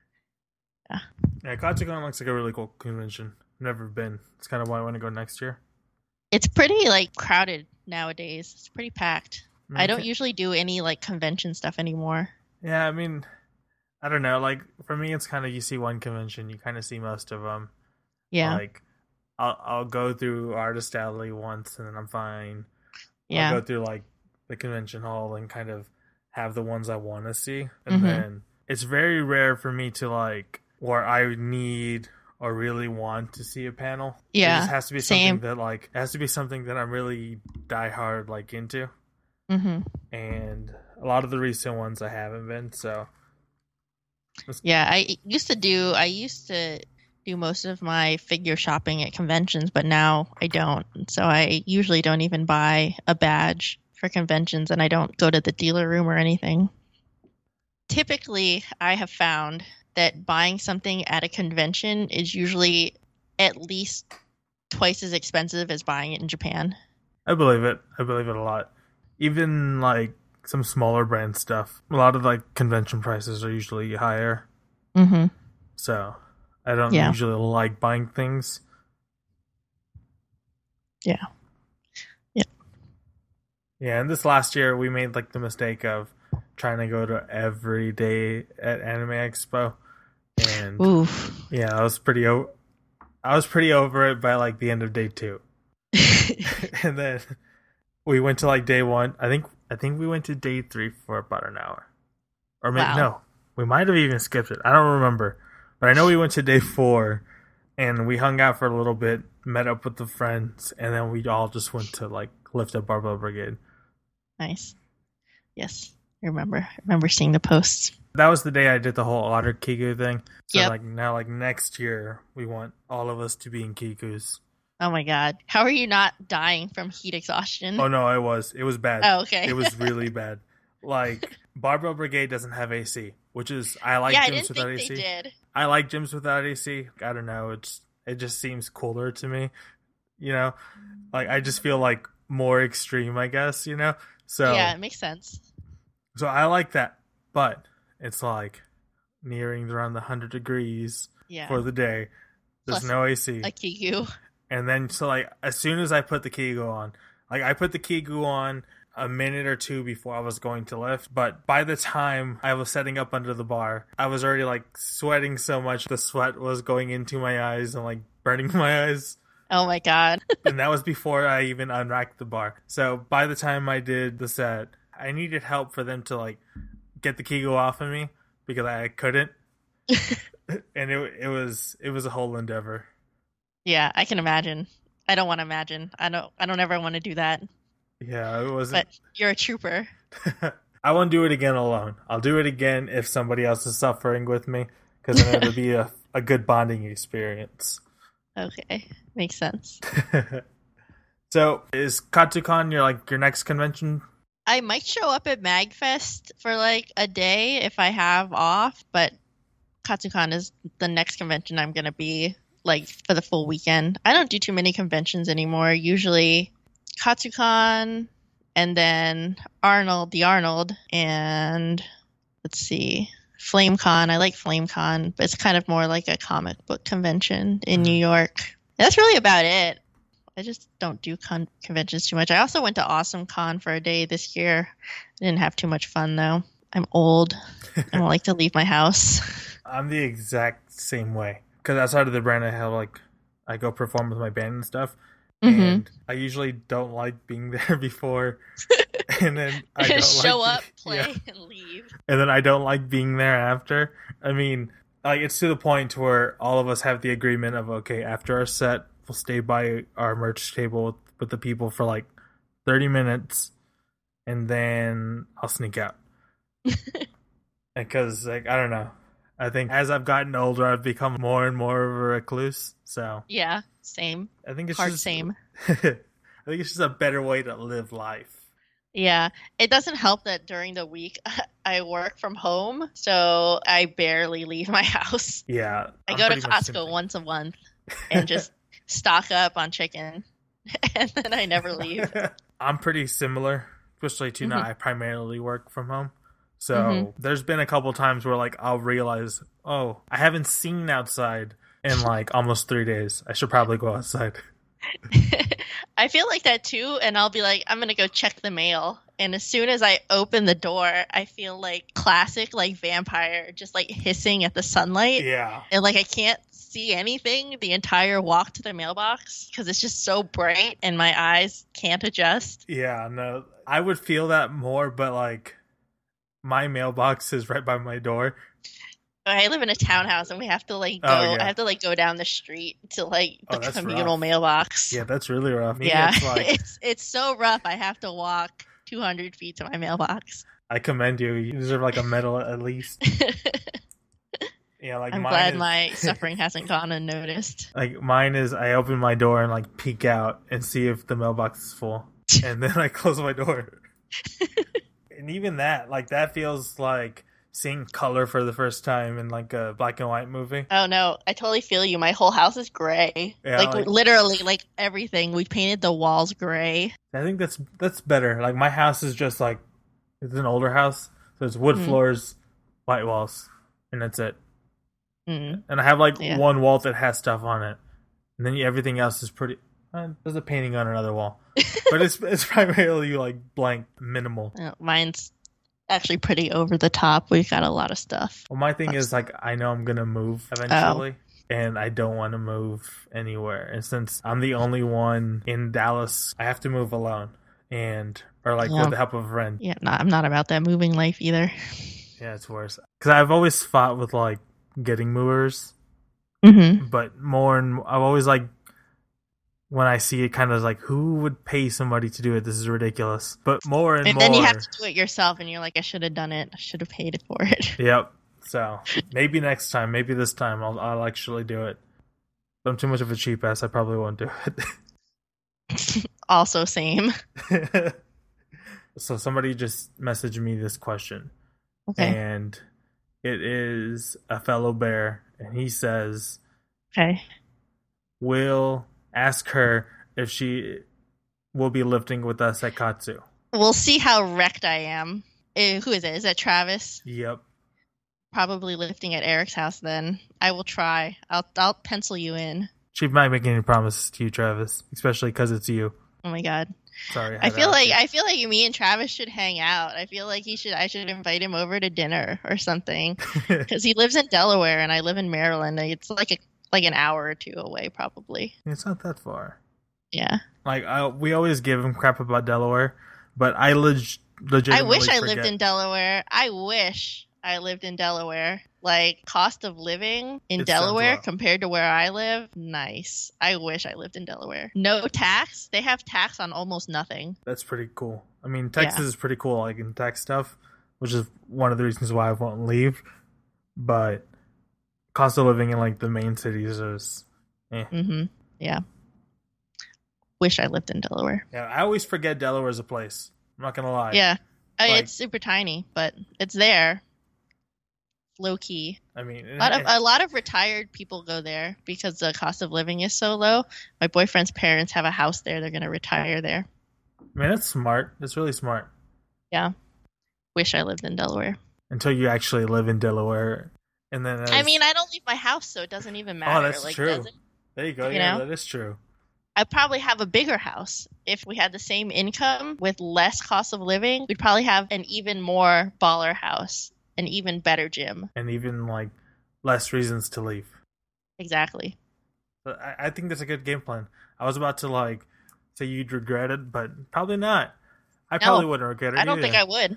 Yeah, Katsucon looks like a really cool convention. Never been. It's kind of why I want to go next year. It's pretty like crowded nowadays. It's pretty packed. Okay. I don't usually do any like convention stuff anymore. Yeah, I mean, I don't know. Like for me, it's kind of you see one convention, you kind of see most of them. Yeah. Like I'll go through Artist Alley once, and then I'm fine. Yeah. I'll go through like the convention hall and kind of have the ones I want to see, and then it's very rare for me to like where I need or really want to see a panel. Yeah, it just has to be something that like it has to be something that I'm really diehard like into. And a lot of the recent ones I haven't been. So yeah, I used to do most of my figure shopping at conventions, but now I don't. So I usually don't even buy a badge for conventions, and I don't go to the dealer room or anything. Typically, I have found that buying something at a convention is usually at least twice as expensive as buying it in Japan. I believe it a lot. Even like some smaller brand stuff, a lot of like convention prices are usually higher. So I don't usually like buying things. Yeah, and this last year we made like the mistake of trying to go to every day at Anime Expo, and yeah, I was pretty over it by like the end of day 2. And then we went to like day 1. I think we went to day 3 for about an hour, or maybe no, we might have even skipped it. I don't remember, but I know we went to day 4, and we hung out for a little bit, met up with the friends, and then we all just went to like lift up Barbell Brigade. Nice. Yes, I remember seeing the posts. That was the day I did the whole Otter Kiku thing. So yep. Now next year we want all of us to be in Kikus. Oh my god. How are you not dying from heat exhaustion? Oh no, it was bad. Oh, okay. It was really bad. Like Barbell Brigade doesn't have AC, which is I like gyms without AC. They did. I like gyms without AC. I don't know, it just seems cooler to me. You know? Like I just feel like more extreme, I guess, you know? So yeah, it makes sense. So I like that, but it's like nearing around the 100 degrees for the day. There's plus no AC. A Kiku. And then so like as soon as I put the Kiku on, like I put the Kiku on a minute or 2 before I was going to lift, but by the time I was setting up under the bar, I was already like sweating so much the sweat was going into my eyes and like burning my eyes. Oh my god. And that was before I even unracked the bar. So by the time I did the set, I needed help for them to like get the Kiku off of me because I couldn't. And it was a whole endeavor. Yeah, I can imagine. I don't want to imagine. I don't ever want to do that. Yeah, it wasn't. But you're a trooper. I won't do it again alone. I'll do it again if somebody else is suffering with me, because then it'll be a good bonding experience. Okay, makes sense. So, is Katsucon your next convention? I might show up at MagFest for like a day if I have off, but Katsucon is the next convention I'm going to be like for the full weekend. I don't do too many conventions anymore. Usually Katsucon and then the Arnold, and let's see, FlameCon. I like FlameCon, but it's kind of more like a comic book convention in New York. And that's really about it. I just don't do conventions too much. I also went to AwesomeCon for a day this year. I didn't have too much fun though. I'm old. I don't like to leave my house. I'm the exact same way. Because outside of the brand, I go perform with my band and stuff. And I usually don't like being there before. And then I just show up, play, and leave. And then I don't like being there after. I mean, like, it's to the point where all of us have the agreement of, okay, after our set, we'll stay by our merch table with the people for like 30 minutes. And then I'll sneak out. Because, like, I don't know. I think as I've gotten older, I've become more and more of a recluse. So yeah, same. I think it's same. I think it's just a better way to live life. Yeah, it doesn't help that during the week I work from home, so I barely leave my house. Yeah, I go to Costco once a month and just stock up on chicken, and then I never leave. I'm pretty similar, especially to now I primarily work from home. So there's been a couple times where like I'll realize, oh, I haven't seen outside in like almost 3 days. I should probably go outside. I feel like that too, and I'll be like, I'm gonna go check the mail, and as soon as I open the door, I feel like classic like vampire, just like hissing at the sunlight. Yeah, and like I can't see anything the entire walk to the mailbox because it's just so bright and my eyes can't adjust. Yeah, no, I would feel that more, but like my mailbox is right by my door. I live in a townhouse and we have to like go. I have to like go down the street to like the communal mailbox. Yeah, that's really rough. Yeah, it's so rough. I have to walk 200 feet to my mailbox. I commend you. You deserve like a medal at least. Yeah, like I'm glad my suffering hasn't gone unnoticed. Like mine is, I open my door and like peek out and see if the mailbox is full, and then I close my door. And even that, like that feels like seeing color for the first time in like a black and white movie. Oh no, I totally feel you. My whole house is gray. Yeah, like literally, like everything. We painted the walls gray. I think that's better. Like my house is just like, it's an older house, so it's wood floors, white walls, and that's it. And I have like one wall that has stuff on it, and then everything else is pretty. There's a painting on another wall, but it's primarily like blank, minimal. Mine's actually pretty over the top. We've got a lot of stuff. Well, my thing is like I know I'm gonna move eventually, and I don't want to move anywhere. And since I'm the only one in Dallas, I have to move alone, or like with the help of a friend. Yeah, I'm not about that moving life either. Yeah, it's worse because I've always fought with like getting movers, but I've always like. When I see it, kind of like, who would pay somebody to do it? This is ridiculous. But more and more. And then you have to do it yourself, and you're like, I should have done it. I should have paid for it. Yep. So maybe next time, maybe this time, I'll actually do it. But I'm too much of a cheap ass. I probably won't do it. Also, same. So somebody just messaged me this question. Okay. And it is a fellow bear, and he says, okay. Will ask her if she will be lifting with us at Katsu. We'll see how wrecked I am. Who is it? Is that Travis? Yep. Probably lifting at Eric's house then. I will try. I'll pencil you in. She might make any promises to you, Travis, especially because it's you. Oh my god. Sorry. I feel like me and Travis should hang out. I feel like I should invite him over to dinner or something because he lives in Delaware and I live in Maryland. It's like an hour or two away, probably. It's not that far. Yeah. Like we always give him crap about Delaware, but I legitimately I wish I lived in Delaware. I wish I lived in Delaware. Like cost of living in Delaware compared to where I live, nice. I wish I lived in Delaware. No tax. They have tax on almost nothing. That's pretty cool. I mean, Texas is pretty cool, like in tax stuff, which is one of the reasons why I won't leave. But cost of living in like the main cities is yeah. Wish I lived in Delaware. Yeah, I always forget Delaware is a place. I'm not gonna lie. Yeah. It's super tiny, but it's there. low key. I mean, A lot of retired people go there because the cost of living is so low. My boyfriend's parents have a house there. They're going to retire there. I mean, that's smart. That's really smart. Yeah. Wish I lived in Delaware. Until you actually live in Delaware. And then I mean, I don't leave my house, so it doesn't even matter. Oh, that's true. There you go. Yeah, that is true. I'd probably have a bigger house. If we had the same income with less cost of living, we'd probably have an even more baller house, an even better gym. And even, like, less reasons to leave. Exactly. But I think that's a good game plan. I was about to, like, say you'd regret it, but probably not. I probably wouldn't regret it I don't think I would.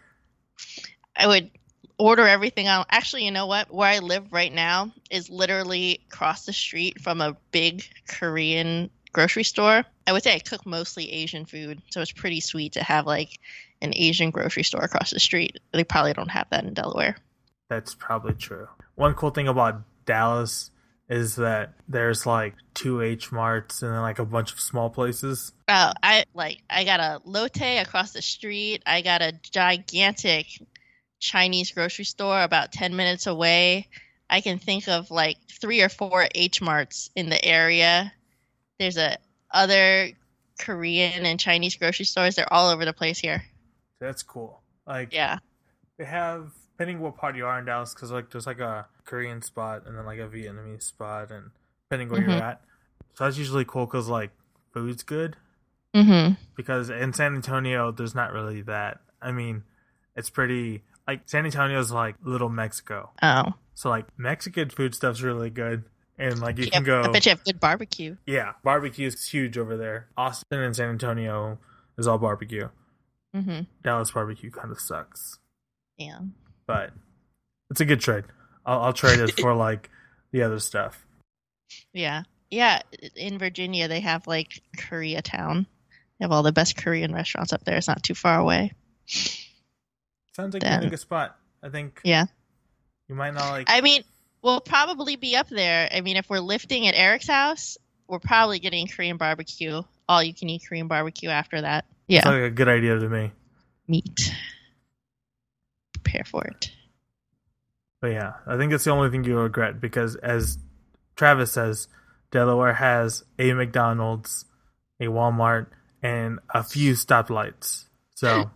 I would order everything out. Actually, you know what? Where I live right now is literally across the street from a big Korean grocery store. I would say I cook mostly Asian food, so it's pretty sweet to have like an Asian grocery store across the street. They probably don't have that in Delaware. That's probably true. One cool thing about Dallas is that there's like 2 H Marts and then like a bunch of small places. I got a Lotte across the street. I got a gigantic Chinese grocery store about 10 minutes away. I can think of like 3 or 4 H Marts in the area. There's other Korean and Chinese grocery stores. They're all over the place here. That's cool. Like, yeah, they have, depending what part you are in Dallas, because like there's like a Korean spot and then like a Vietnamese spot, and depending where you're at. So that's usually cool because like food's good. Because in San Antonio, there's not really that. I mean, it's pretty, like, San Antonio's like little Mexico. Oh. So like Mexican food stuff's really good. And like you can go. I bet you have good barbecue. Yeah, barbecue is huge over there. Austin and San Antonio is all barbecue. Dallas barbecue kind of sucks. Yeah. But it's a good trade. I'll trade it for like the other stuff. Yeah. Yeah. In Virginia, they have like Koreatown. They have all the best Korean restaurants up there. It's not too far away. Sounds like a good spot. I think. Yeah. You might not like. I mean, we'll probably be up there. I mean, if we're lifting at Eric's house, we're probably getting Korean barbecue. All you can eat Korean barbecue after that. Yeah. Sounds like a good idea to me. Meat. Prepare for it. But yeah, I think that's the only thing you'll regret because, as Travis says, Delaware has a McDonald's, a Walmart, and a few stoplights. So.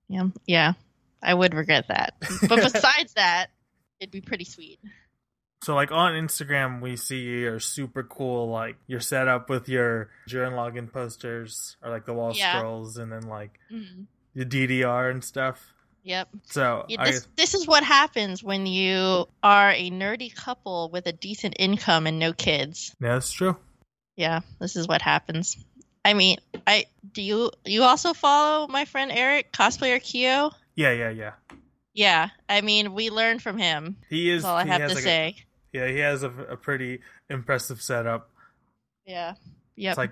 Yeah. I would regret that. But besides that, it'd be pretty sweet. So, like, on Instagram, we see your super cool, like, your setup with your Jurgen Lagann posters, or, like, the wall scrolls, and then, like, the DDR and stuff. Yep. So, this is what happens when you are a nerdy couple with a decent income and no kids. Yeah, that's true. Yeah, this is what happens. I mean, you also follow my friend Eric, Cosplayer Kyo? Yeah. Yeah, I mean, we learned from him. That's all I have to say. He has a pretty impressive setup. Yeah. Yep. It's like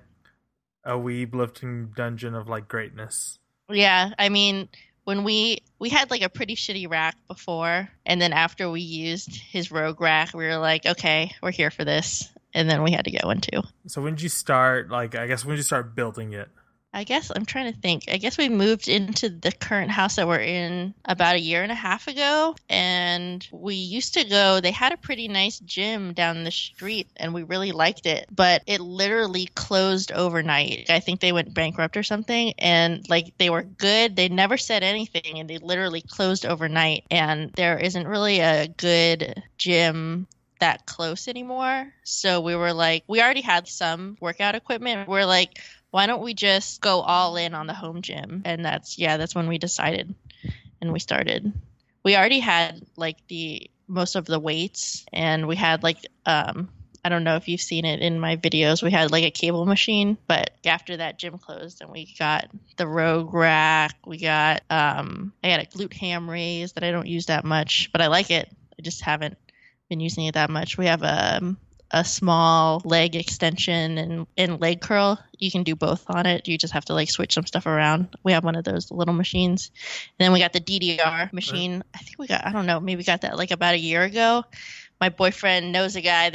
a weeb lifting dungeon of like greatness. Yeah, I mean, when we had like a pretty shitty rack before, and then after we used his rogue rack, we were like, okay, we're here for this, and then we had to get one too. So when did you start? Like, I guess when did you start building it? I guess I'm trying to think. I guess we moved into the current house that we're in about 1.5 years ago. And we used to go, they had a pretty nice gym down the street and we really liked it. But it literally closed overnight. I think they went bankrupt or something. And like they were good. They never said anything and they literally closed overnight. And there isn't really a good gym that close anymore. So we were like, we already had some workout equipment. We're like, why don't we just go all in on the home gym? And that's when we decided and we started. We already had like most of the weights and we had like, I don't know if you've seen it in my videos. We had like a cable machine, but after that gym closed and we got the Rogue rack, we got, I got a glute ham raise that I don't use that much, but I like it. I just haven't been using it that much. We have a small leg extension and leg curl. You can do both on it. You just have to like switch some stuff around. We have one of those little machines. And then we got the DDR machine. I think I don't know, maybe got that like about 1 year ago. My boyfriend knows a guy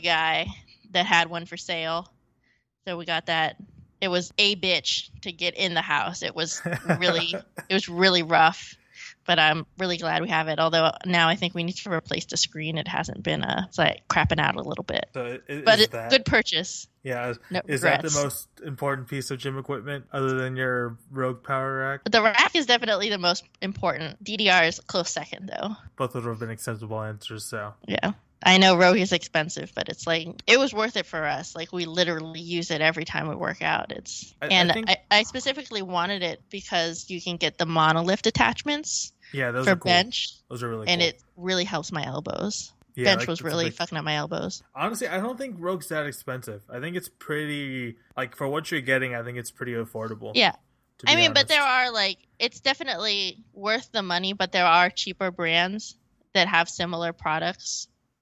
that had one for sale. So we got that. It was a bitch to get in the house. It was really rough. but I'm really glad we have it. Although now I think we need to replace the screen. It hasn't been it's like crapping out a little bit. So but it's good purchase. Yeah, no is that the most important piece of gym equipment other than your Rogue Power Rack? The rack is definitely the most important. DDR is a close second, though. Both would have been acceptable answers, so. Yeah. I know Rogue is expensive, but it's like, it was worth it for us. Like, we literally use it every time we work out. I specifically wanted it because you can get the monolift attachments those for are cool. bench. Those are really cool. And it really helps my elbows. Yeah, bench was really fucking up my elbows. Honestly, I don't think Rogue's that expensive. I think it's pretty, like, for what you're getting, I think it's pretty affordable. Yeah. I mean, honest. but there are, like, it's definitely worth the money, but there are cheaper brands that have similar products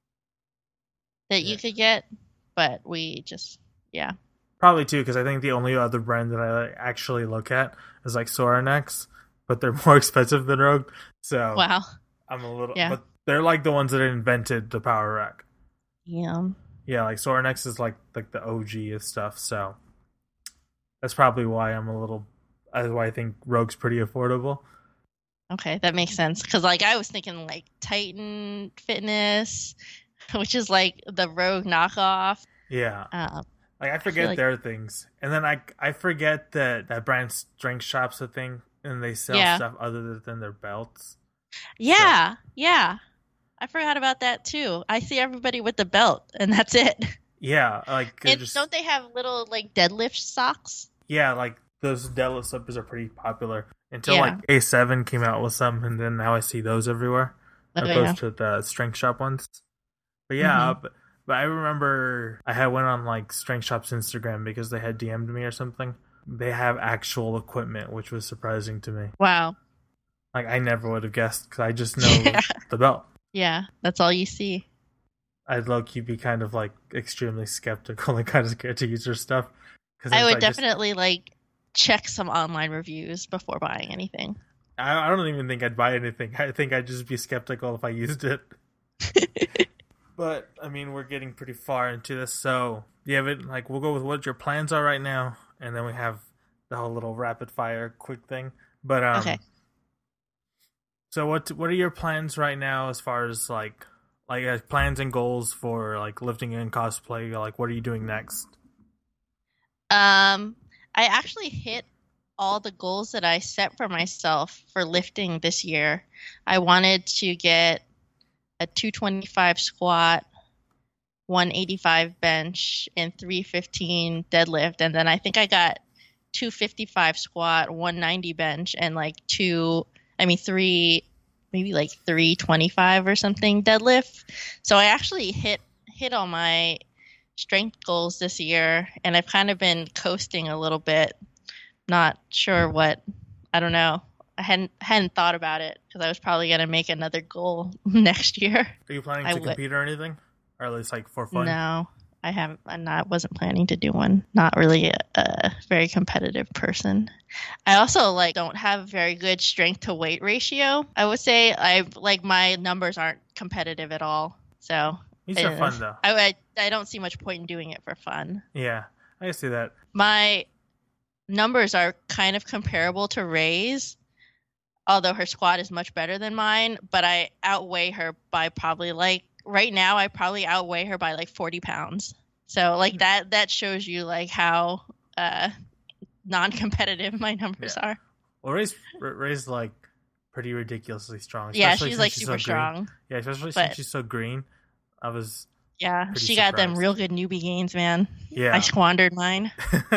that you could get, but we just, Probably, too, because I think the only other brand that I actually look at is, like, Sorinex, but they're more expensive than Rogue, so wow. I'm a little, but they're, like, the ones that invented the Power Rack. Yeah. Yeah, like, Sorinex is, like the OG of stuff, so that's probably why that's why I think Rogue's pretty affordable. Okay, that makes sense, because, like, I was thinking, like, Titan Fitness, which is like the Rogue knockoff. Yeah. Like, I forget their things. And then I forget that brand Strength Shop's a thing, and they sell stuff other than their belts. Yeah, so. Yeah. I forgot about that too. I see everybody with the belt, and that's it. Yeah, like... don't they have little, like, deadlift socks? Yeah, like, those deadlift slippers are pretty popular. Until, like, A7 came out with some, and then now I see those everywhere. Opposed to the Strength Shop ones. But yeah, but I remember I went on like Strength Shop's Instagram because they had DM'd me or something. They have actual equipment, which was surprising to me. Wow. Like, I never would have guessed because I just know the belt. Yeah, that's all you see. I'd low-key be kind of like extremely skeptical and kind of scared to use their stuff. I would definitely like check some online reviews before buying anything. I don't even think I'd buy anything. I think I'd just be skeptical if I used it. But, I mean, we're getting pretty far into this, so we'll go with what your plans are right now, and then we have the whole little rapid-fire quick thing. But, okay. So what are your plans right now as far as, like plans and goals for, like, lifting and cosplay? Like, what are you doing next? I actually hit all the goals that I set for myself for lifting this year. I wanted to get a 225 squat, 185 bench, and 315 deadlift. And then I think I got 255 squat, 190 bench, and like 325 or something deadlift. So I actually hit all my strength goals this year, and I've kind of been coasting a little bit. Not sure I don't know. I hadn't thought about it because I was probably going to make another goal next year. Are you planning to compete or anything? Or at least like for fun? No, I wasn't planning to do one. Not really a very competitive person. I also like don't have very good strength to weight ratio. I would say my numbers aren't competitive at all. So these are fun though. I don't see much point in doing it for fun. Yeah, I see that. My numbers are kind of comparable to Ray's. Although her squat is much better than mine, but I outweigh her by probably right now I probably outweigh her by 40 pounds. So that shows you how non-competitive my numbers are. Well, Ray's like pretty ridiculously strong. Yeah, she's super strong. Yeah, especially since she's so green. I was she got them real good newbie gains, man. Yeah, I squandered mine.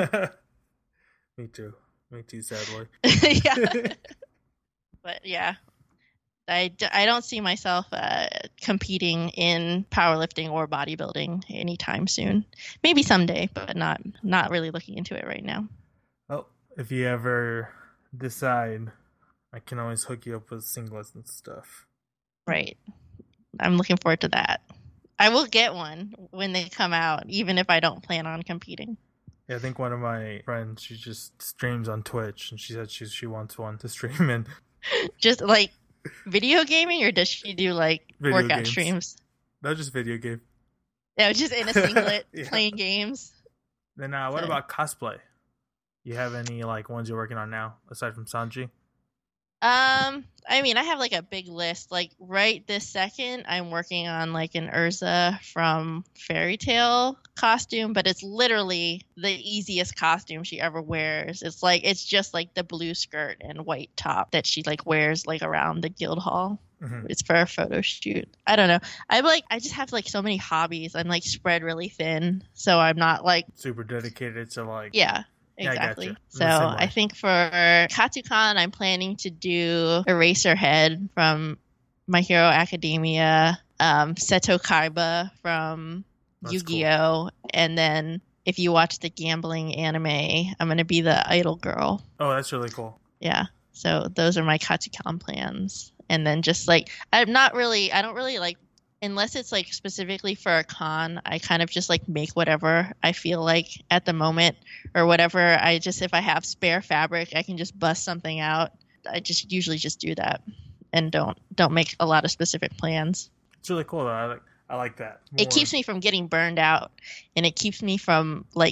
Me too, sadly. Yeah. But yeah, I don't see myself competing in powerlifting or bodybuilding anytime soon. Maybe someday, but not really looking into it right now. Well, if you ever decide, I can always hook you up with singlets and stuff. Right. I'm looking forward to that. I will get one when they come out, even if I don't plan on competing. Yeah, I think one of my friends, she just streams on Twitch, and she said she wants one to stream in. Just video gaming, or does she do workout games. Streams? No, just video game. Yeah, just in a singlet playing games. Then what about cosplay? You have any ones you're working on now aside from Sanji? I mean, I have like a big list. Like right this second, I'm working on like an Urza from Fairy Tale costume, but it's literally the easiest costume she ever wears. It's just like the blue skirt and white top that she like wears like around the guild hall. Mm-hmm. It's for a photo shoot. I don't know. I just have like so many hobbies. I'm like spread really thin, so I'm not like super dedicated to like. Yeah. Yeah, Exactly. I gotcha. So I think for Katsucon, I'm planning to do Eraserhead from My Hero Academia, Seto Kaiba from Yu-Gi-Oh! Cool. And then if you watch the gambling anime, I'm going to be the idol girl. Oh, that's really cool. Yeah. So those are my Katsucon plans. And then just like, I don't really like, unless it's like specifically for a con, I kind of just like make whatever I feel like at the moment or whatever. If I have spare fabric, I can just bust something out. I just usually just do that and don't make a lot of specific plans. It's really cool though. I like that. More. It keeps me from getting burned out, and it keeps me from like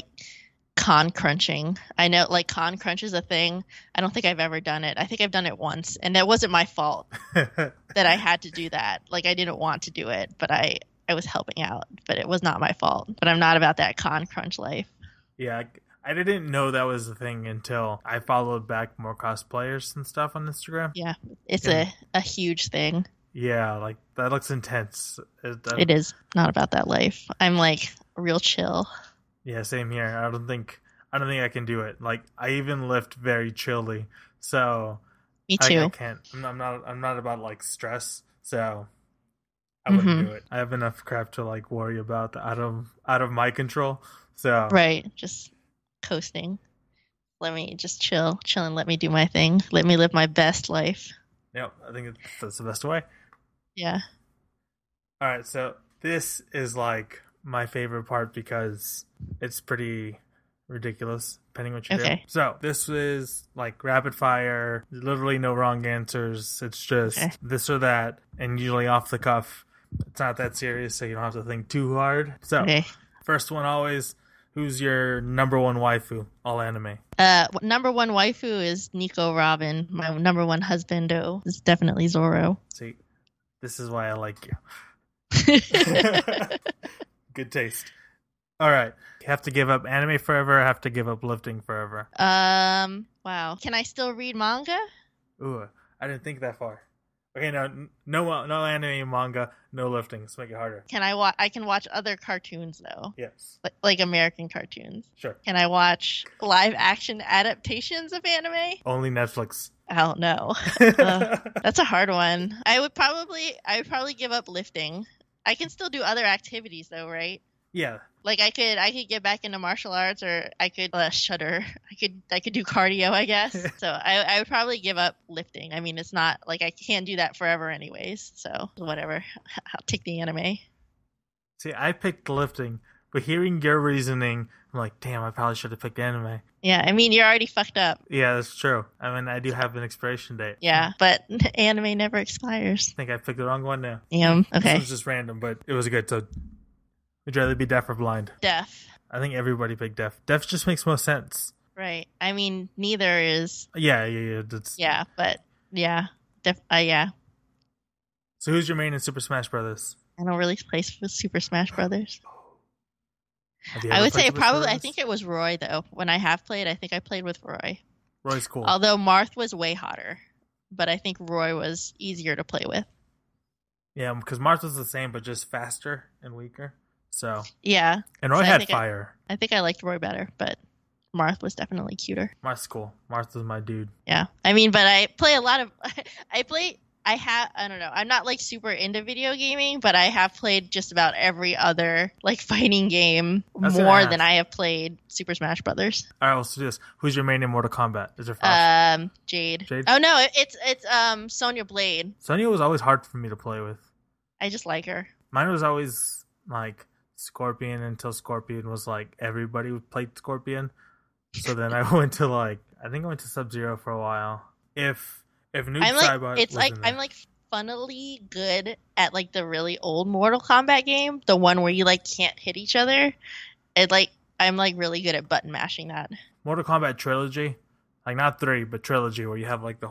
con crunching. I know like con crunch is a thing. I don't think I've ever done it. I think I've done it once, and that wasn't my fault that I had to do that. Like I didn't want to do it, but I was helping out, but it was not my fault. But I'm not about that con crunch life. Yeah, I didn't know that was a thing until I followed back more cosplayers and stuff on Instagram. Yeah, it's a huge thing. Yeah, like that looks intense. It is not about that life. I'm like real chill. Yeah, same here. I don't think I can do it. Like I even lift very chilly, so me too. I can't. I'm not about like stress, so I wouldn't do it. I have enough crap to like worry about out of my control. So right, just coasting. Let me just chill and let me do my thing. Let me live my best life. Yep, I think that's the best way. Yeah. All right, so this is like my favorite part because it's pretty ridiculous depending what you do. So this is like rapid fire, literally no wrong answers. It's just this or that, and usually off the cuff. It's not that serious, so you don't have to think too hard. So first one always, who's your number one waifu, all anime? Number one waifu is Nico Robin. My number one husbando is definitely Zoro. See, this is why I like you. Good taste. All right. Have to give up anime forever. Have to give up lifting forever. Wow. Can I still read manga? Ooh, I didn't think that far. Okay, no anime, manga, no lifting. Let's make it harder. Can I can watch other cartoons though. Yes. Like American cartoons. Sure. Can I watch live action adaptations of anime? Only Netflix. I don't know. That's a hard one. I would probably give up lifting. I can still do other activities though, right? Yeah. Like I could get back into martial arts, or I could shudder. I could do cardio, I guess. So I would probably give up lifting. I mean, it's not like I can't do that forever anyways. So whatever. I'll take the anime. See, I picked lifting, but hearing your reasoning, I'm like, damn, I probably should have picked anime. Yeah, I mean, you're already fucked up. Yeah, that's true. I mean, I do have an expiration date. Yeah, but anime never expires. I think I picked the wrong one now. Damn. Okay. This was just random, but it was good. So, would you rather be deaf or blind? Deaf. I think everybody picked deaf. Deaf just makes more sense. Right. I mean, neither is. Yeah. Yeah, but yeah, yeah. So, who's your main in Super Smash Brothers? I don't really play with Super Smash Brothers. I would say probably. I think it was Roy though. When I have played, I think I played with Roy. Roy's cool. Although Marth was way hotter, but I think Roy was easier to play with. Yeah, because Marth was the same, but just faster and weaker. So yeah, and Roy had fire. I think I liked Roy better, but Marth was definitely cuter. Marth's cool. Marth was my dude. Yeah, I mean, but I play a lot of. I don't know. I'm not like super into video gaming, but I have played just about every other like fighting game more than I have played Super Smash Brothers. All right, let's do this. Who's your main in Mortal Kombat? Is there five? Jade. Oh no, it's Sonya Blade. Sonya was always hard for me to play with. I just like her. Mine was always like Scorpion until Scorpion was like everybody played Scorpion. So then I went to Sub-Zero for a while. If Noob Saibot I'm like funnily good at like the really old Mortal Kombat game, the one where you like can't hit each other. I'm like really good at button mashing that. Mortal Kombat Trilogy, like not 3 but Trilogy, where you have like the whole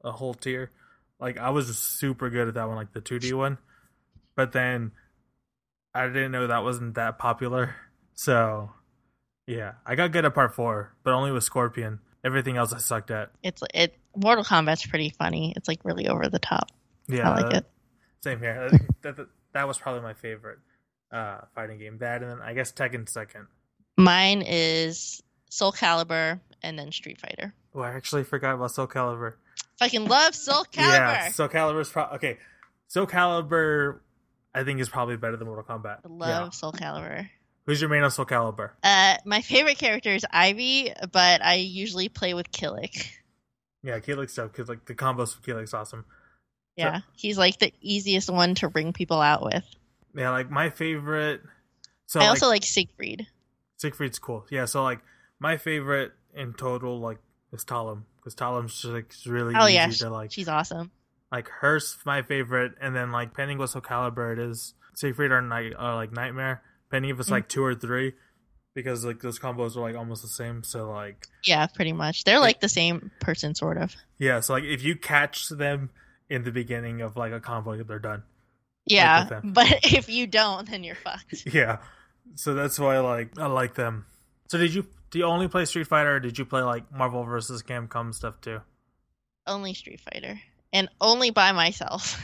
a whole tier. Like, I was super good at that one, like the 2D one. But then I didn't know that wasn't that popular. So, yeah. I got good at part 4, but only with Scorpion. Everything else I sucked at. Mortal Kombat's pretty funny. It's like really over the top. Yeah. I like it. Same here. I think that was probably my favorite fighting game. That, and then I guess Tekken second. Mine is Soul Calibur and then Street Fighter. Oh, I actually forgot about Soul Calibur. Fucking love Soul Calibur. Yeah, Soul Calibur's okay. Soul Calibur, I think, is probably better than Mortal Kombat. I love Soul Calibur. Who's your main on Soul Calibur? My favorite character is Ivy, but I usually play with Killick. Yeah, Killick's dope because like the combos for Killick's awesome. Yeah, he's like the easiest one to bring people out with. Yeah, like my favorite. So I also like Siegfried. Siegfried's cool. Yeah, so like my favorite in total like is Talim because Talim's just like really easy to like. She's awesome. Like hers, my favorite, and then like depending what Soul Calibur it is, Siegfried or like Nightmare. Depending if it's like 2 or 3, because like those combos are like almost the same. So like yeah, pretty much they're like the same person sort of. Yeah, so like if you catch them in the beginning of like a combo, they're done. Yeah, like but if you don't, then you're fucked. Yeah, so that's why I like them. So do you only play Street Fighter, or did you play like Marvel vs. Capcom stuff too? Only Street Fighter, and only by myself.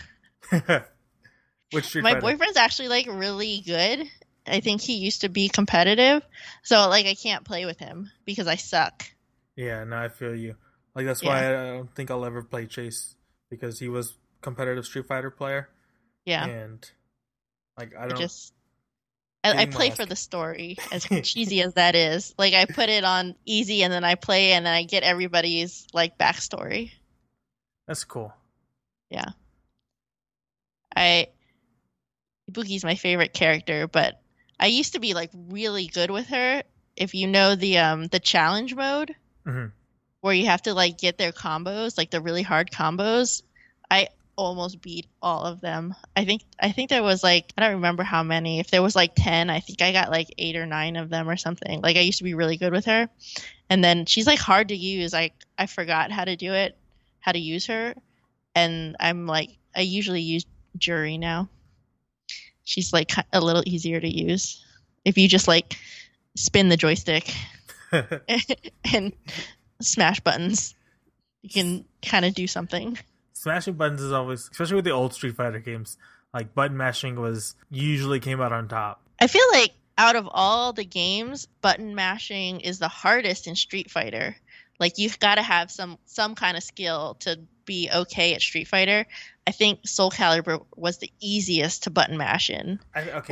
Which Street My Fighter? boyfriend's actually like really good. I think he used to be competitive, so like I can't play with him because I suck. Yeah, no, I feel you. Like that's why I don't think I'll ever play Chase, because he was competitive Street Fighter player. Yeah, and like I don't. I play for the story, as cheesy as that is. Like I put it on easy, and then I play, and then I get everybody's like backstory. That's cool. Yeah, Ibuki's my favorite character, but I used to be like really good with her. If you know the challenge mode, where you have to like get their combos, like the really hard combos, I almost beat all of them. I think there was like, I don't remember how many. If there was like 10, I think I got like 8 or 9 of them or something. Like I used to be really good with her, and then she's like hard to use. I forgot how to do it, how to use her, and I'm like, I usually use Jury now. She's like a little easier to use if you just like spin the joystick and smash buttons. You can kind of do something. Smashing buttons is always, especially with the old Street Fighter games, like button mashing usually came out on top. I feel like out of all the games, button mashing is the hardest in Street Fighter. Like you've got to have some kind of skill to be okay at Street Fighter. I think Soul Calibur was the easiest to button mash in.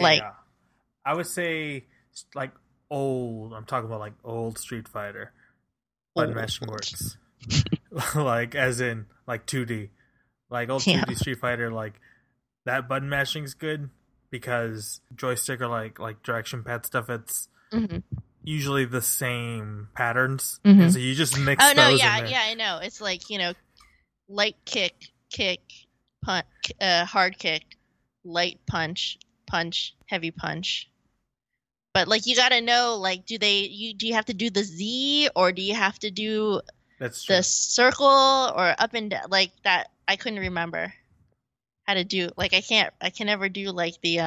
I would say like old. I'm talking about like old Street Fighter. Button mashing works. Like as in like 2D. Like old 2D Street Fighter, like that button mashing is good because joystick or like direction pad stuff, it's usually the same patterns. And so you just mix those in there. Yeah, I know. It's like, light kick, punch, hard kick, light punch, heavy punch. But like you gotta know, like, do you have to do the Z, or do you have to do the circle, or up and down, like that? I couldn't remember how to do. Like I can never do like the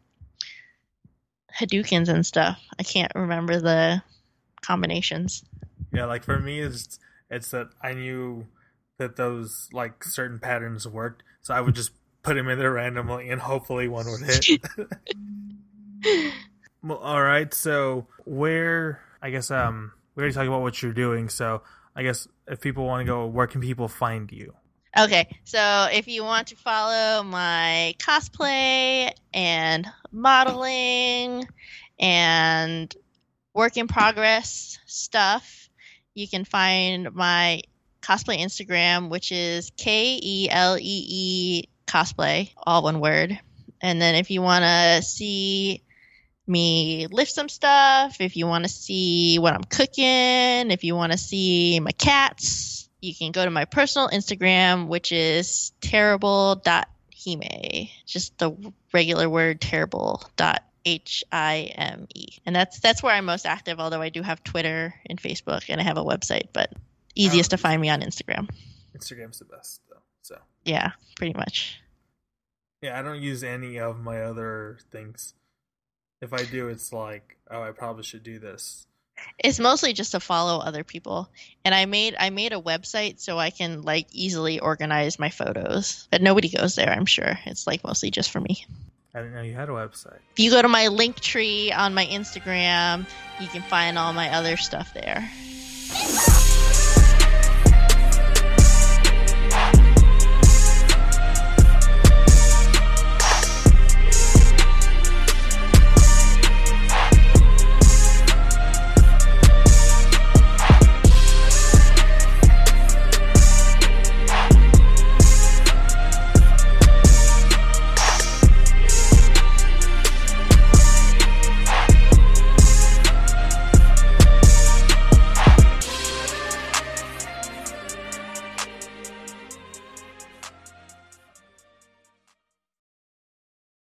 Hadoukens and stuff. I can't remember the combinations. Yeah, like for me, it's that I knew that those like certain patterns worked, so I would just put them in there randomly, and hopefully one would hit. Well, all right. So we already talked about what you're doing. So I guess if people want to go, where can people find you? Okay, so if you want to follow my cosplay and modeling and work in progress stuff, you can find my cosplay Instagram, which is KELEE cosplay, all one word. And then if you want to see me lift some stuff, if you want to see what I'm cooking, if you want to see my cats, you can go to my personal Instagram, which is terrible.hime. Just the regular word terrible.HIME. And that's where I'm most active, although I do have Twitter and Facebook and I have a website, but easiest to find me on Instagram. Instagram's the best though. So Yeah, pretty much. yeah, I don't use any of my other things. If I do, it's like, oh, I probably should do this. It's mostly just to follow other people. And I made a website so I can like easily organize my photos. But nobody goes there, I'm sure. It's like mostly just for me. I didn't know you had a website. If you go to my link tree on my Instagram, you can find all my other stuff there.